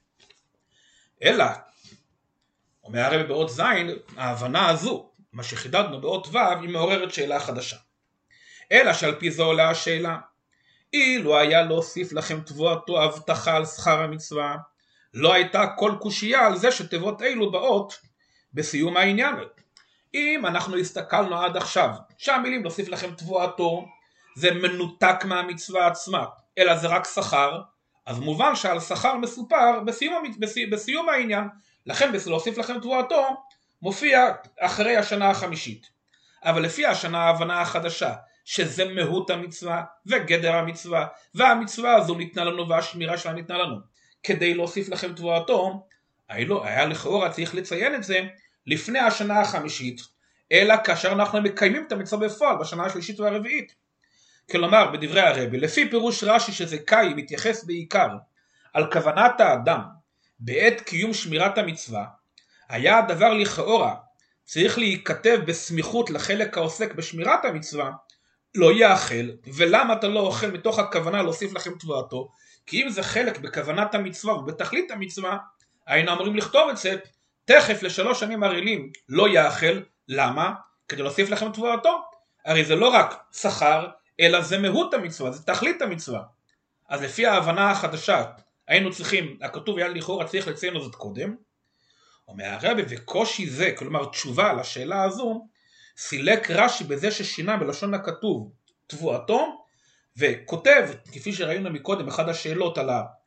אלא, אומר הרבי באות ז', ההבנה הזו, מה שחידדנו באות ו', היא מעוררת שאלה חדשה. אלא שעל פי זו עולה השאלה, אילו היה להוסיף לכם תבואתו הבטחה על שכר המצווה, לא הייתה כל קושייה על זה שתיבות אילו באות בסיום העניין. אם אנחנו הסתכלנו עד עכשיו שהמילים להוסיף לכם תבואתו זה מנותק מהמצווה עצמה, אלא זה רק שכר, אז מובן שעל שכר מסופר בסיום העניין, לכן להוסיף לכם תבואתו מופיע אחרי השנה החמישית. אבל לפי ההבנה החדשה, שזה מהות המצווה וגדר המצווה, והמצווה הזו ניתנה לנו והשמירה שלה ניתנה לנו, כדי להוסיף לכם תבואתו, היה לכאורה צריך לציין את זה לפני השנה החמישית, אלא כאשר אנחנו מקיימים את המצווה בפועל בשנה השלישית והרביעית. כלומר בדברי הרבי, לפי פירוש רש"י שזה קאי מתייחס בעיקר על כוונת האדם בעת קיום שמירת המצווה, היה הדבר לכאורה צריך להיכתב בסמיכות לחלק העוסק בשמירת המצווה, לא יאכל. ולמה אתה לא אוכל מתוך הכוונה להוסיף לכם תבואתו? כי אם זה חלק בכוונת המצווה ובתכלית המצווה, היינו אמורים לכתוב את זה תכף ל3 שנים הרעילים לא יאכל. למה? כדי להוסיף לכם תבואתו. הרי זה לא רק שכר, אלא זה מהות המצווה, זה תכלית המצווה. אז לפי ההבנה החדשה, היינו צריכים, הכתוב היה לכאורה צריך לציין זאת קודם. אומר הרבי, וקושי זה, כלומר תשובה לשאלה הזו, סילק רש"י בזה ששינה בלשון הכתוב תבואתו, וכותב, כפי שראינו מקודם, אחד השאלות על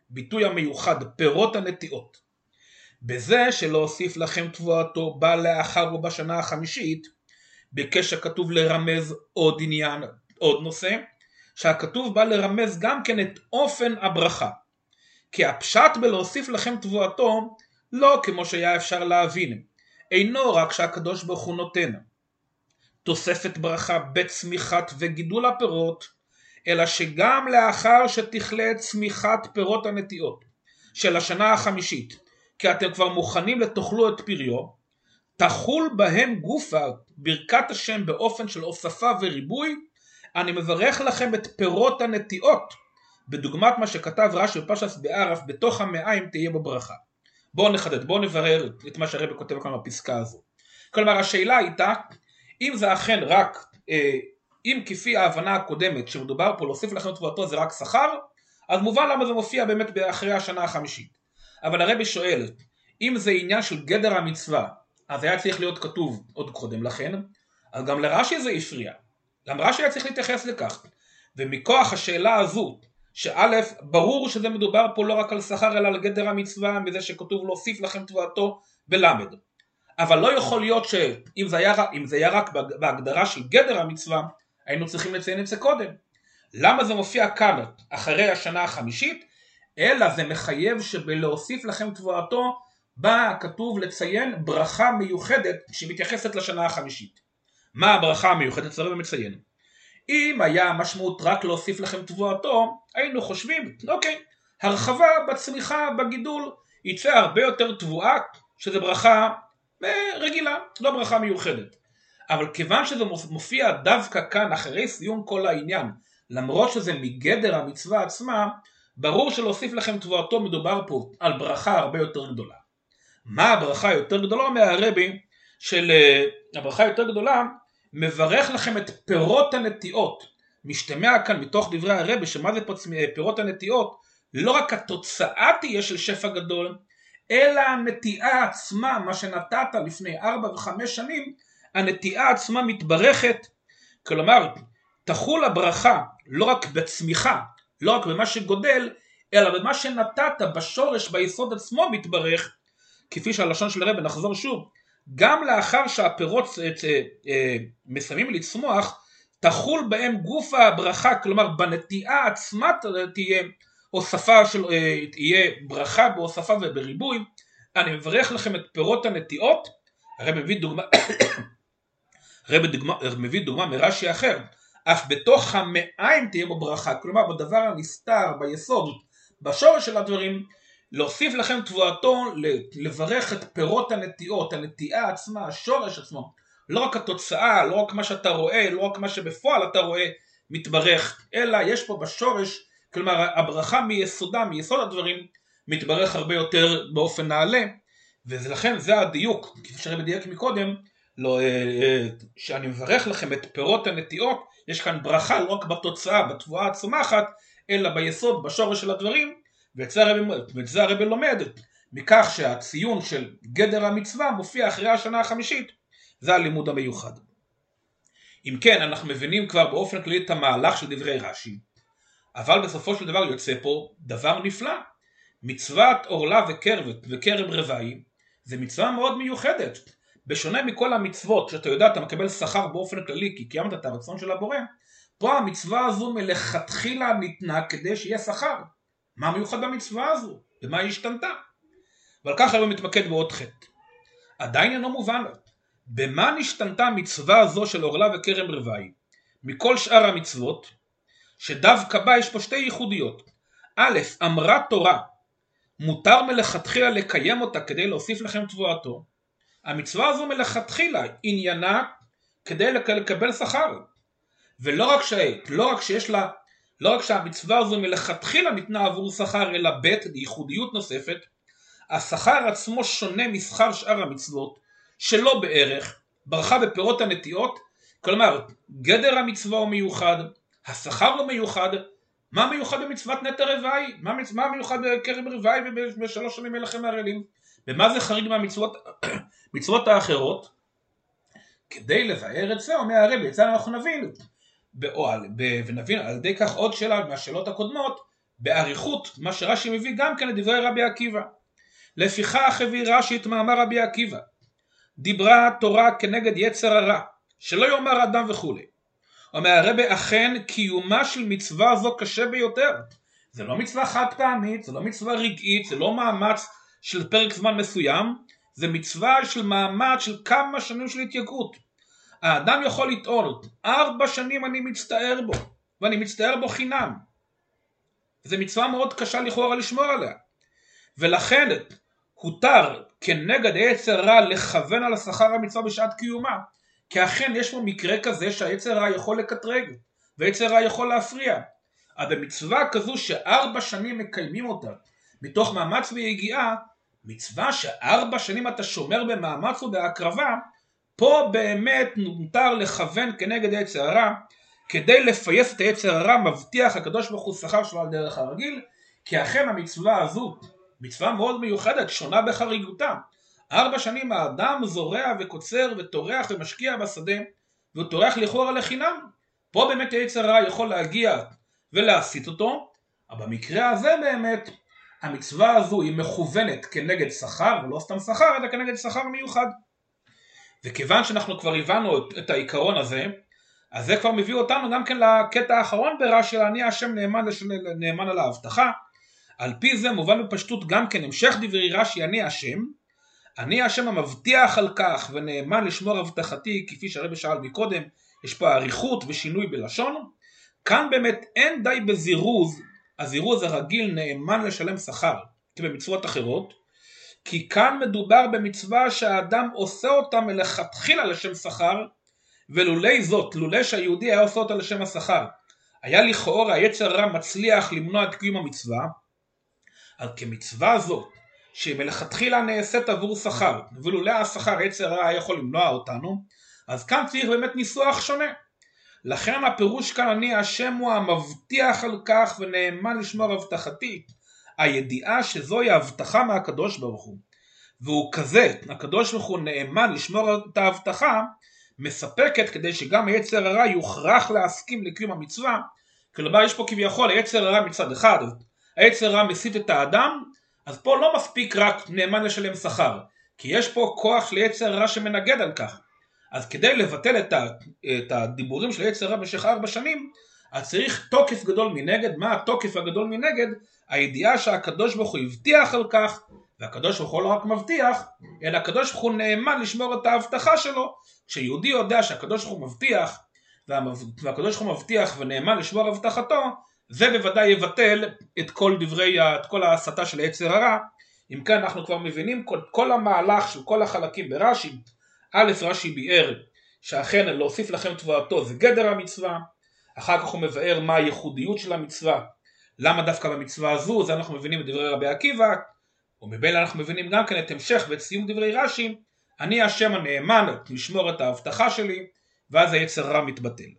ביטוי המיוחד פירות הנטיעות, בזה שלהוסיף לכם תבואתו בא לאחר או בשנה החמישית, ביקש הכתוב לרמז עוד עניין, עוד נושא, שהכתוב בא לרמז גם כן את אופן הברכה. כי הפשט בלהוסיף לכם תבואתו, לא כמו שהיה אפשר להבין, אינו רק שהקדוש ברוך הוא נותן תוספת ברכה בצמיחת וגידול הפירות, אלא שגם לאחר שתכלה צמיחת פירות הנטיעות של השנה החמישית, כי אתם כבר מוכנים לתאכלו את פריו, תחול בהם גופה ברכת השם באופן של הוספה וריבוי. אני מברך לכם את פירות הנטיעות, בדוגמת מה שכתב רש"י בפרשת בערף, בתוך המעיים תהיה בו ברכה. בואו נחדד, בואו נברר את מה שהרבי כותב כאן בפסקה הזו. כלומר השאלה הייתה, אם זה אכן רק, אם כפי ההבנה הקודמת שמדובר פה להוסיף לכם תבואתו זה רק שכר, אז מובן למה זה מופיע באמת אחרי השנה החמישית. אבל הרבי שואל, אם זה עניין של גדר המצווה, אז היה צריך להיות כתוב עוד קודם לכן, אז גם לרש"י זה הפריע. גם רש"י היה צריך להתייחס לכך. ומכוח השאלה הזו, שא' ברור שזה מדובר פה לא רק על שכר אלא על גדר המצווה, מזה שכתוב להוסיף לכם תבואתו בלמד. אבל לא יכול להיות שאם זה היה רק בהגדרה של גדר המצווה, היינו צריכים לציין את זה קודם. למה זה מופיע כאן אחרי השנה החמישית? אלא זה מחייב שבלהוסיף לכם תבואתו, בא כתוב לציין ברכה מיוחדת שמתייחסת לשנה החמישית. מה הברכה המיוחדת? זה רבי מציין. אם היה משמעות רק להוסיף לכם תבואתו, היינו חושבים, אוקיי, הרחבה בצמיחה, בגידול, יצא הרבה יותר תבואה, שזה ברכה רגילה, לא ברכה מיוחדת. אבל כיוון שזה מופיע דווקא כאן אחרי סיום כל העניין, למרות שזה מגדר המצווה עצמה, ברור שלהוסיף לכם תבואתו מדובר פה על ברכה הרבה יותר גדולה. מה הברכה יותר גדולה? אומר הרבי של הברכה יותר גדולה, מברך לכם את פירות הנטיעות. משתמע כאן מתוך דברי הרבי שמה זה פירות הנטיעות? לא רק התוצאה תהיה של שפע גדול, אלא הנטיעה עצמה, מה שנתת לפני 4 ו5 שנים, הנטיעה עצמה מתברכת. כלומר, תחול הברכה לא רק בצמיחה, לא רק במה שגודל, אלא במה שנתת בשורש, ביסוד עצמו מתברך, כפי שהלשון של הרבי, נחזור שוב, גם לאחר שהפירות מסיימים לצמוח, תחול בהם גוף הברכה, כלומר בנטיעה עצמה תהיה הוספה תהיה ברכה בהוספה ובריבוי. אני מברך לכם את פירות הנטיעות. הרבי מביא דוגמה מרש"י אחר, אף בתוך המעיים תהיה בו ברכה, כלומר בדבר הנסתר, ביסוד, בשורש של הדברים, להוסיף לכם תבואתו, לברך את פירות הנטיעות, הנטיעה עצמה, השורש עצמו, לא רק התוצאה, לא רק מה שאתה רואה, לא רק מה שבפועל אתה רואה מתברך, אלא יש פה בשורש, כלומר הברכה מיסודה, מיסוד הדברים, מתברך הרבה יותר באופן נעלה, ולכן זה הדיוק, כפי שהרבי דייק מקודם, שאני מברך לכם את פירות הנטיעות, יש כאן ברכה לא רק בתוצאה, בתבואה הצומחת, אלא ביסוד, בשורש של הדברים, ואת זה הרבי לומד, מכך שהציון של גדר המצווה מופיע אחרי השנה החמישית, זה הלימוד המיוחד. אם כן, אנחנו מבינים כבר באופן כללי את המהלך של דברי רש"י, אבל בסופו של דבר יוצא פה דבר נפלא. מצוות עורלה וקרב רבעי, זה מצווה מאוד מיוחדת. בשונה מכל המצוות שאתה יודע, אתה מקבל שכר באופן כללי, כי קיימת את הרצון של הבורא, פה המצווה הזו מלכתחילה ניתנה כדי שיהיה שכר. מה מיוחד במצווה הזו? ומה היא השתנתה? אבל ככה לא מתמקד בעוד חטא. עדיין אינו מובן. במה נשתנתה המצווה הזו של עורלה וקרב רבעי? מכל שאר המצוות, שדווקא בה יש פה שתי ייחודיות. א', אמרה תורה, מותר מלכתחילה לקיים אותה כדי להוסיף לכם תבואתו. המצווה הזו מלכתחילה עניינה כדי לקבל שכר. ולא רק שהמצווה הזו מלכתחילה ניתנה עבור שכר, אלא ב', ייחודיות נוספת, השכר עצמו שונה משכר שאר המצוות, שלא בערך, ברכה בפירות הנטיעות, כלומר, גדר המצווה הוא מיוחד, השכר הוא מיוחד. מה מיוחד במצוות נטע רבעי? מה מיוחד בקרב רבעי ובשלוש שנים מלכים הרעלים? ומה זה חריג מהמצוות האחרות? כדי לבאר את זה, אומר הרבי, את זה אנחנו נבין. ונבין על ידי כך עוד שאלה מהשאלות הקודמות, באריכות מה שרש"י מביא גם כן לדברי רבי עקיבא. לפיכך הביא רש"י את מאמר רבי עקיבא, דיברה תורה כנגד יצר הרע, שלא יאמר אדם וכו'. אומר הרבי, אכן קיומה של מצווה זו קשה ביותר. זה לא מצווה חד פעמית, זה לא מצווה רגעית, זה לא מאמץ של פרק זמן מסוים, זה מצווה של מאמץ של כמה שנים של התייקרות. האדם יכול לטעון, 4 שנים אני מצטער בו, ואני מצטער בו חינם. זו מצווה מאוד קשה לכאורה לשמור עליה. ולכן הותר כנגד היצר רע לכוון על השכר המצווה בשעת קיומה. כי אכן יש פה מקרה כזה שהיצר רע יכול לקטרג, והיצר רע יכול להפריע. אבל במצווה כזו ש4 שנים מקיימים אותה, מתוך מאמץ ויגיעה, מצווה ש4 שנים אתה שומר במאמץ ובהקרבה, פה באמת מותר לכוון כנגד היצר הרע, כדי לפייס את היצר הרע מבטיח הקדוש ברוך הוא שכר שלו על דרך הרגיל, כי אכן המצווה הזו, מצווה מאוד מיוחדת, שונה בחריגותה. 4 שנים האדם זורע וקוצר וטורח ומשקיע בשדה, והוא טורח לכאורה לחינם. פה באמת היצר הרע יכול להגיע ולהסית אותו, אבל במקרה הזה באמת המצווה הזו היא מכוונת כנגד שכר, ולא סתם שכר, אלא כנגד שכר מיוחד. וכיוון שאנחנו כבר הבנו את העיקרון הזה, אז זה כבר מביא אותנו גם כן לקטע האחרון ברש"י, אני השם נאמן על ההבטחה. על פי זה מובן בפשטות גם כן המשך דברי רש"י, אני השם המבטיח על כך ונאמן לשמור הבטחתי, כפי שהרבי שאל מקודם, יש פה עריכות ושינוי בלשון. כאן באמת אין די בזירוז, הזירוז הרגיל נאמן לשלם שכר, כבמצוות אחרות, כי כאן מדובר במצווה שהאדם עושה אותה מלכתחילה לשם שכר, ולולי זאת, לולי שהיהודי היה עושה אותה לשם השכר, היה לכאורה היצר הרע מצליח למנוע את קיום המצווה, אז כמצווה זאת, שמלכתחילה נעשית עבור שכר, ולולי השכר היצר הרע יכול למנוע אותנו, אז כאן צריך באמת ניסוח שונה. לכן הפירוש כאן אני השם הוא המבטיח על כך ונאמן לשמור הבטחתי, הידיעה שזוהי הבטחה מהקדוש ברוך הוא, והוא כזה, הקדוש ברוך הוא נאמן לשמור את ההבטחה, מספקת כדי שגם היצר הרע יוכרח להסכים לקיום המצווה. כלומר יש פה כביכול היצר הרע מצד אחד, היצר הרע מסית את האדם, אז פה לא מספיק רק נאמן לשלם שכר, כי יש פה כוח של יצר הרע שמנגד על כך. אז כדי לבטל את הדיבורים של היצר הרע במשך 4 שנים, אז צריך תוקף גדול מנגד. מה התוקף הגדול מנגד? הידיעה שהקדוש ברוך הוא הבטיח על כך, והקדוש ברוך הוא לא רק מבטיח, אלא הקדוש ברוך הוא נאמן לשמור את ההבטחה שלו. כשיהודי יודע שהקדוש ברוך הוא מבטיח, והקדוש ברוך הוא מבטיח ונאמן לשמור הבטחתו, זה בוודאי יבטל את כל ההסתה של היצר הרע. אם כן אנחנו כבר מבינים כל המהלך של כל החלקים ברש"י. א', רש"י ביאר שאכן להוסיף לכם תבואתו זה גדר המצווה, אחר כך הוא מבאר מה הייחודיות של המצווה, למה דווקא במצווה הזו, זה אנחנו מבינים בדברי רבי עקיבא, ומבין אנחנו מבינים גם כן את המשך ואת סיום דברי רש"י, אני השם הנאמן לשמור את ההבטחה שלי, ואז היצר הרע מתבטל.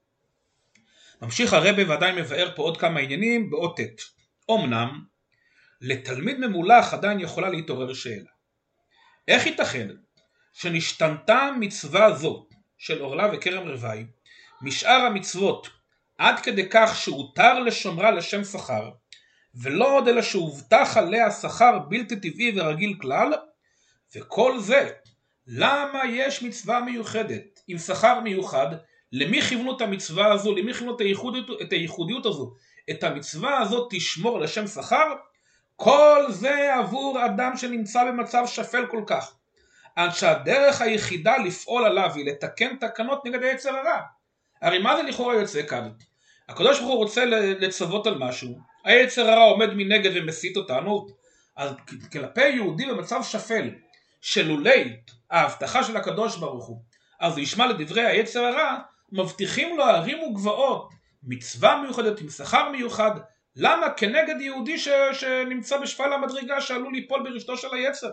ממשיך הרבי ועדיין מבאר פה עוד כמה עניינים באות ט'. אמנם לתלמיד ממולח עדיין יכולה להתעורר שאלה, איך ייתכן שנשתנתה מצווה זו של עורלה וכרם רווי משאר המצוות עד כדי כך שהותר לשומרה לשם שכר, ולא עוד אלא שהובטח עליה שכר בלתי טבעי ורגיל כלל, וכל זה למה יש מצווה מיוחדת עם שכר מיוחד? למי כיוונו את המצווה הזו? למי כיוונו את הייחודיות הזו? את המצווה הזו תשמור לשם שכר? כל זה עבור אדם שנמצא במצב שפל כל כך, עד שהדרך היחידה לפעול עליו היא לתקן תקנות נגד היצר הרע. הרי מה זה לכאורה יוצא כאן? הקדוש ברוך הוא רוצה לצוות על משהו, היצר הרע עומד מנגד ומסית אותנו, אז כלפי יהודי במצב שפל, שלולי ההבטחה של הקדוש ברוך הוא, אז הוא ישמע לדברי היצר הרע, מבטיחים לו הרים וגבעות, מצווה מיוחדת עם שכר מיוחד. למה? כנגד יהודי שנמצא בשפל המדרגה שעלול ליפול ברשתו של היצר.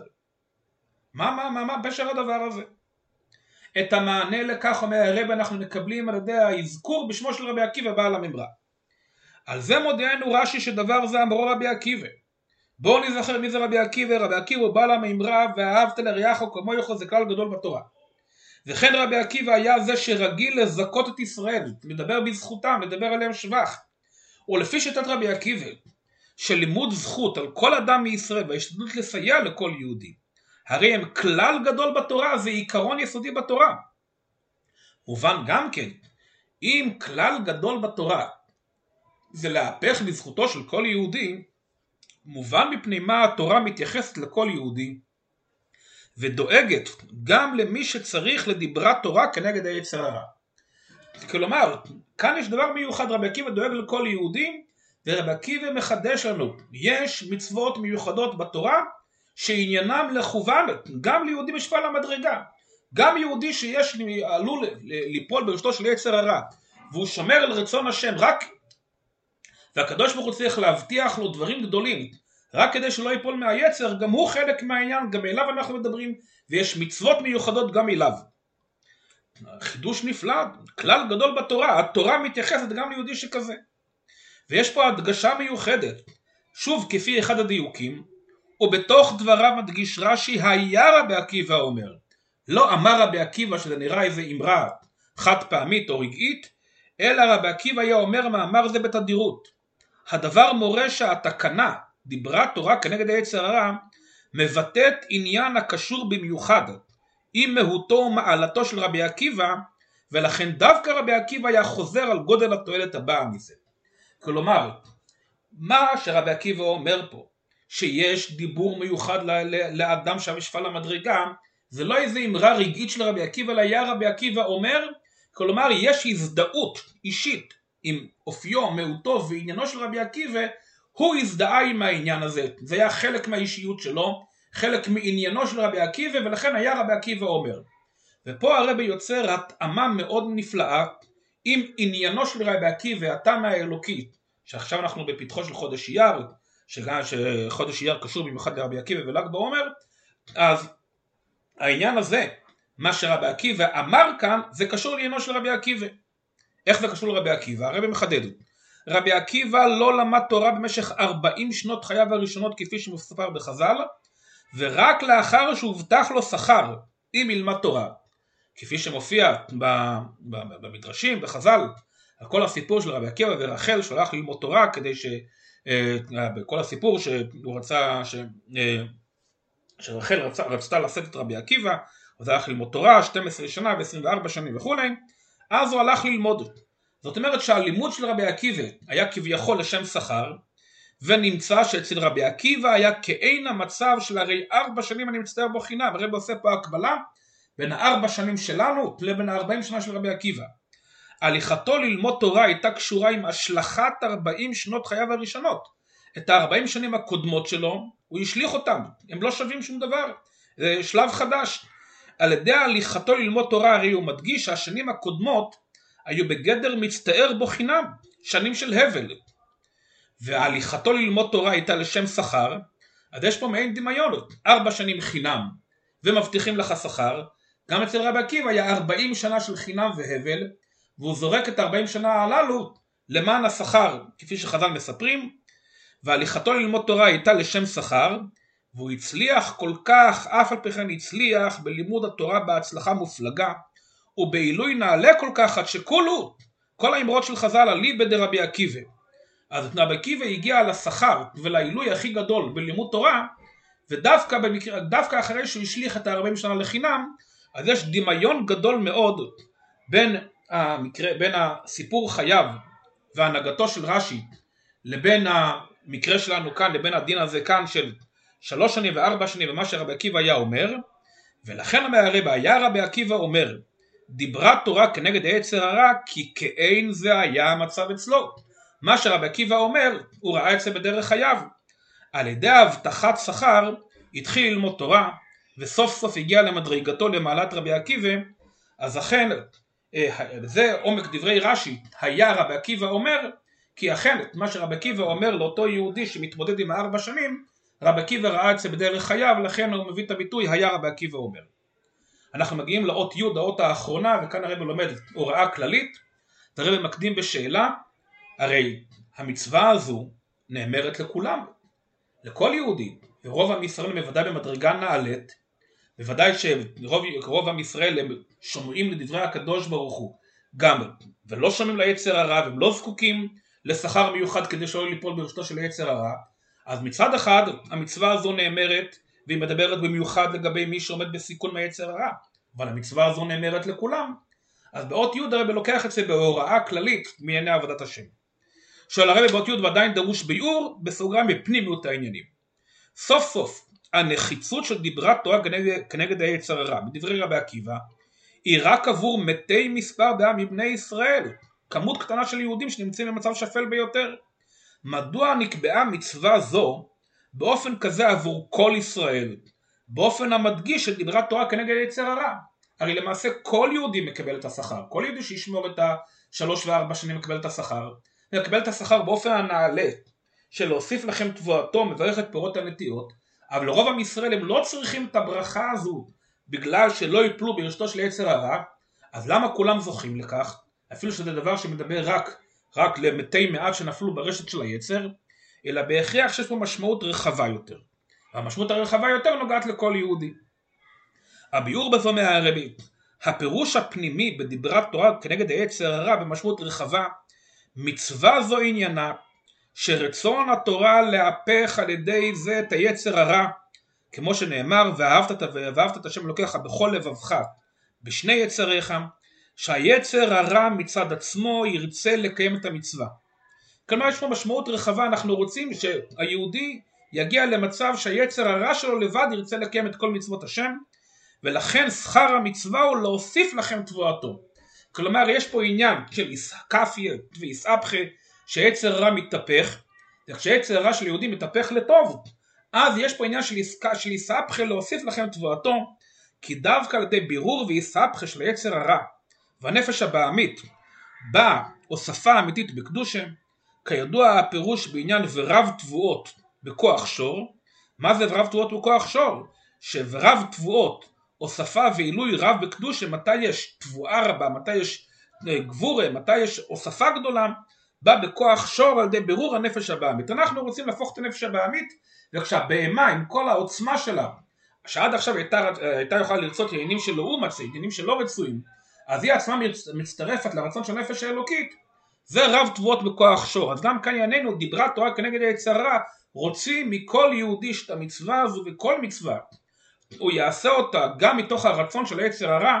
מה פשר הדבר הזה? את המענה לכך אומר הרב אנחנו מקבלים על ידי האזכור בשמו של רבי עקיבא בעל הממרה. על זה מודיענו רש"י שדבר זה אמרו רבי עקיבא. בואו נזכר מי זה רבי עקיבא. רבי עקיבא הוא בעל הממרה ואהבת לרעך כמוך, זה כלל גדול בתורה. וכן רבי עקיבא היה זה שרגיל לזכות את ישראל, מדבר בזכותם, מדבר עליהם שבח. ולפי שיטת רבי עקיבא, של לימוד זכות על כל אדם מישראל וההשתדלות לסייע לכל יהודי, הרי הם כלל גדול בתורה, זה עיקרון יסודי בתורה. מובן גם כן, אם כלל גדול בתורה זה להפך בזכותו של כל יהודי, מובן מפני מה התורה מתייחסת לכל יהודי, ודואגת גם למי שצריך לדיברת תורה כנגד היצר הרע. כלומר, כאן יש דבר מיוחד, רבי עקיבא דואג לכל יהודי, ורבי עקיבא מחדש לנו, יש מצוות מיוחדות בתורה, שעניינם לכוון גם ליהודי בשפל המדרגה, גם יהודי עלול ליפול ברשתו של יצר הרע, והוא שומר על רצון השם רק, והקדוש ברוך הוא צריך להבטיח לו דברים גדולים, רק כדי שלא ייפול מהיצר, גם הוא חלק מהעניין, גם אליו אנחנו מדברים, ויש מצוות מיוחדות גם אליו. חידוש נפלא, כלל גדול בתורה, התורה מתייחסת גם ליהודי שכזה. ויש פה הדגשה מיוחדת, שוב כפי אחד הדיוקים, ובתוך דבריו מדגיש רש"י, היה רבי עקיבא אומר, לא אמר רבי עקיבא שזה נראה איזה אמרה חד פעמית או רגעית, אלא רבי עקיבא היה אומר מאמר זה בתדירות. הדבר מורה שהתקנה, דיברת תורה כנגד היצר הרע, מבטאת עניין הקשור במיוחד עם מהותו ומעלתו של רבי עקיבא, ולכן דווקא רבי עקיבא היה חוזר על גודל התועלת הבאה מזה. כלומר, מה שרבי עקיבא אומר פה, שיש דיבור מיוחד לאדם שבשפל המדרגה, זה לא איזה אמרה רגעית של רבי עקיבא, אלא היה רבי עקיבא אומר, כלומר יש הזדהות אישית עם אופיו, מהותו ועניינו של רבי עקיבא, הוא הזדהה עם העניין הזה, זה היה חלק מהאישיות שלו, חלק מעניינו של רבי עקיבא, ולכן היה רבי עקיבא אומר. ופה הרבי יוצר התאמה מאוד נפלאה עם עניינו של רבי עקיבא, הטעם האלוקי, שעכשיו אנחנו בפתחו של חודש אייר, שחודש אייר קשור במיוחד לרבי עקיבא ול"ג בעומר, אז העניין הזה, מה שרבי עקיבא אמר כאן, זה קשור לעניינו של רבי עקיבא. איך זה קשור לרבי עקיבא? הרבי מחדד. רבי עקיבא לא למד תורה במשך 40 שנות חייו הראשונות כפי שמסופר בחז"ל, ורק לאחר שהובטח לו שכר אם ילמד תורה. כפי שמופיע במדרשים, בחז"ל, על כל הסיפור של רבי עקיבא ורחל שהלך ללמוד תורה, כדי בכל הסיפור שהוא רצה, שרחל רצתה לשאת את רבי עקיבא, אז הלך ללמוד תורה 12 שנה ו24 שנים וכו', אז הוא הלך ללמוד. זאת אומרת שהלימוד של רבי עקיבא היה כביכול לשם שכר, ונמצא שאצל רבי עקיבא היה כאין המצב של הרי 4 שנים אני מצטער בו חינם, הרבי עושה פה הקבלה בין 4 שנים שלנו לבין 40 שנה של רבי עקיבא. הליכתו ללמוד תורה הייתה קשורה עם השלכת 40 שנות חייו הראשונות. את 40 שנים הקודמות שלו הוא השליך אותם, הם לא שווים שום דבר, זה שלב חדש. על ידי הליכתו ללמוד תורה הרי הוא מדגיש שהשנים הקודמות היו בגדר מצטער בו חינם, שנים של הבל. והליכתו ללמוד תורה הייתה לשם שכר, אז יש פה מעין דמיונות, 4 שנים חינם ומבטיחים לך שכר. גם אצל רבי עקיבא היה 40 שנה של חינם והבל, והוא זורק את 40 שנה הללו למען השכר, כפי שחז"ל מספרים. והליכתו ללמוד תורה הייתה לשם שכר, והוא הצליח כל כך, אף על פי כן הצליח בלימוד התורה בהצלחה מופלגה, ובעילוי נעלה כל כך עד שכולו, כל האמרות של חז"ל אליבא דרבי עקיבא. אז רבי עקיבא הגיע לשכר ולעילוי הכי גדול בלימוד תורה, ודווקא אחרי שהוא השליך את 40 שנה לחינם, אז יש דמיון גדול מאוד בין הסיפור חייו והנהגתו של רש"י, לבין המקרה שלנו כאן, לבין הדין הזה כאן של 3 שנים ו4 שנים, ומה שרבי עקיבא היה אומר. ולכן היה רבי עקיבא אומר, דיברה תורה כנגד היצר הרע, כי כאין זה היה המצב אצלו. מה שרבי עקיבא אומר, הוא ראה את זה בדרך חייו. על ידי הבטחת שכר, התחיל ללמוד תורה, וסוף סוף הגיע למדרגתו למעלת רבי עקיבא. אז אכן, זה עומק דברי רש"י, היה רבי עקיבא אומר, כי אכן, מה שרבי עקיבא אומר לאותו יהודי שמתמודד עם 4 שנים, רבי עקיבא ראה את זה בדרך חייו, לכן הוא מביא את הביטוי, היה רבי עקיבא אומר. אנחנו מגיעים לאות י', האות האחרונה, וכאן הרבי לומד הוראה כללית. הרבי מקדים בשאלה, הרי המצווה הזו נאמרת לכולם, לכל יהודי, ורוב עם ישראל בוודאי במדרגה נעלית, בוודאי שרוב עם ישראל הם שומעים לדברי הקדוש ברוך הוא, גם ולא שומעים ליצר הרע, הם לא זקוקים לשכר מיוחד כדי שלא ליפול ברשתו של יצר הרע, אז מצד אחד המצווה הזו נאמרת, והיא מדברת במיוחד לגבי מי שעומד בסיכון מהיצר הרע, אבל המצווה הזו נאמרת לכולם. אז באות י' הרב לוקח את זה בהוראה כללית מענייני עבודת השם. שואל הרב באות י' ועדיין דרוש ביאור בסוגריים בפנימיות העניינים. סוף סוף הנחיצות של דיברת תורה כנגד היצר הרע בדברי רבי עקיבא היא רק עבור מתי מספר בעם מבני ישראל, כמות קטנה של יהודים שנמצאים במצב שפל ביותר. מדוע נקבעה מצווה זו באופן כזה עבור כל ישראל, באופן המדגיש של דיברת תורה כנגד היצר הרע? הרי למעשה כל יהודי מקבל את השכר, כל יהודי שישמור את 3 ו4 שנים מקבל את השכר, מקבל את השכר באופן הנעלה של להוסיף לכם תבואתו מברך את פירות הנטיעות, אבל לרוב עם ישראל הם לא צריכים את הברכה הזו בגלל שלא יפלו ברשתו של יצר הרע. אז למה כולם זוכים לכך, אפילו שזה דבר שמדבר רק למתי מעט שנפלו ברשת של היצר, אלא בהכרח שיש פה משמעות רחבה יותר, והמשמעות הרחבה יותר נוגעת לכל יהודי. הביאור בזו מהרבי, הפירוש הפנימי בדיברת תורה כנגד היצר הרע במשמעות רחבה, מצווה זו עניינה שרצון התורה להפך על ידי זה את היצר הרע, כמו שנאמר ואהבת את השם אלוקיך בכל לבבך בשני יצריך, שהיצר הרע מצד עצמו ירצה לקיים את המצווה. כלומר יש פה משמעות רחבה, אנחנו רוצים שהיהודי יגיע למצב שהיצר הרע שלו לבד ירצה לקיים את כל מצוות השם, ולכן שכר המצווה הוא להוסיף לכם תבואתו. כלומר יש פה עניין של איסקפיה ואיסאפחה, שיצר הרע מתהפך, וכשיצר הרע של יהודי מתהפך לטוב, אז יש פה עניין של איסאפחה להוסיף לכם תבואתו, כי דווקא על ידי בירור ואיסאפחה של היצר הרע והנפש הבעמית באה הוספה אמיתית בקדושה. כידוע הפירוש בעניין ורב תבואות בכוח שור. מה זה ורב תבואות בכוח שור? שוורב תבואות הוספה ועילוי רב בקדושה, מתי יש תבואה רבה, מתי יש גבורה, מתי יש הוספה גדולה, בא בכוח שור על ידי בירור הנפש הבעמית. אנחנו רוצים להפוך את הנפש הבעמית, וכשהבהמה עם כל העוצמה שלה, שעד עכשיו הייתה יכולה לרצות עניינים של לעומת זה, עניינים שלא רצויים, אז היא עצמה מצטרפת לרצון של הנפש האלוקית, זה רב תבואות בכוח שור. אז גם כאן יעננו דיברת תורה כנגד היצר הרע, רוצים מכל יהודי שאת המצווה הזו וכל מצווה הוא יעשה אותה גם מתוך הרצון של היצר הרע,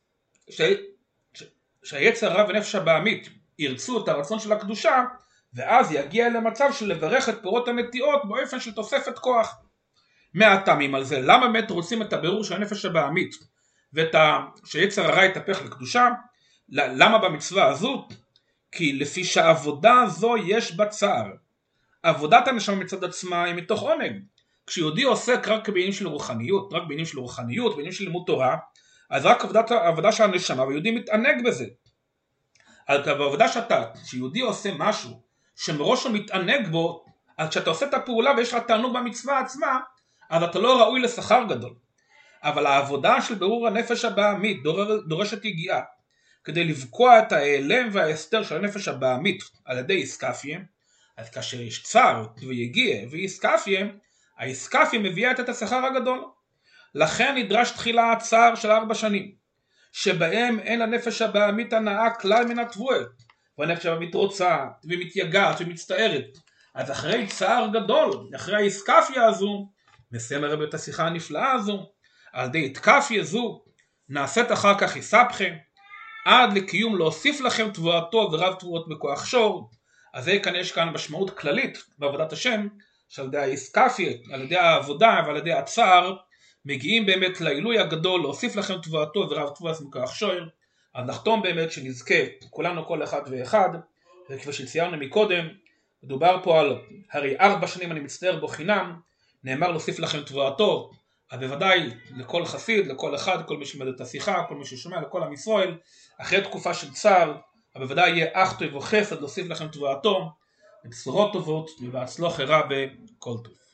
שהיצר הרע ונפש הבעמית ירצו את הרצון של הקדושה, ואז יגיע למצב של לברך את פירות הנטיעות באופן של תוספת כוח. מהטעמים על זה, למה באמת רוצים את הבירור של הנפש הבעמית שיצר הרע יתהפך לקדושה? למה במצווה הזו? כי לפי שהעבודה הזו יש בה צער. עבודת הנשמה מצד עצמה היא מתוך עונג. כשיהודי עוסק רק בעניינים של רוחניות, בעניינים של לימוד תורה, אז רק עבודה של הנשמה, ויהודי מתענג בזה. אבל בעבודה שיהודי עושה משהו שמראש הוא מתענג בו, אז כשאתה עושה את הפעולה ויש לך תענוג במצווה עצמה, אז אתה לא ראוי לשכר גדול. אבל העבודה של בירור הנפש הבעמית דורשת יגיעה, כדי לבקוע את ההיעלם וההסתר של הנפש הבעמית על ידי איסקפיה. אז כאשר יש צער ויגיע ואיסקפיה, האיסקפיה מביאה את השכר הגדול. לכן נדרש תחילה הצער של 4 שנים, שבהם אין הנפש הבעמית הנאה כלל מן התבואה, והנפש הבעמית רוצה ומתייגעת ומצטערת. אז אחרי צער גדול, אחרי האיסקפיה הזו, מסיים הרב את השיחה הנפלאה הזו, על ידי התקפיה זו נעשית אחר כך איסאפחה, עד לקיום להוסיף לכם תבואתו ורב תבואות בכוח שור. אז יש כאן משמעות כללית בעבודת השם, שעל ידי האיסקפיה, על ידי העבודה ועל ידי הצער, מגיעים באמת לעילוי הגדול, להוסיף לכם תבואתו ורב תבואות בכוח שור. אז נחתום באמת שנזכה כולנו כל אחד ואחד, וכפי שציינו מקודם, מדובר פה על הרי 4 שנים אני מצטער בו חינם, נאמר להוסיף לכם תבואתו, אז בוודאי לכל חסיד, לכל אחד, כל מי שמד את השיחה, כל מי ששומע, לכל עם ישראל, אחרי תקופה של צער, בוודאי יהיה אך טוב וחסד להוסיף לכם תבואתו, בבשורות טובות ובהצלחה רבה, כל טוב.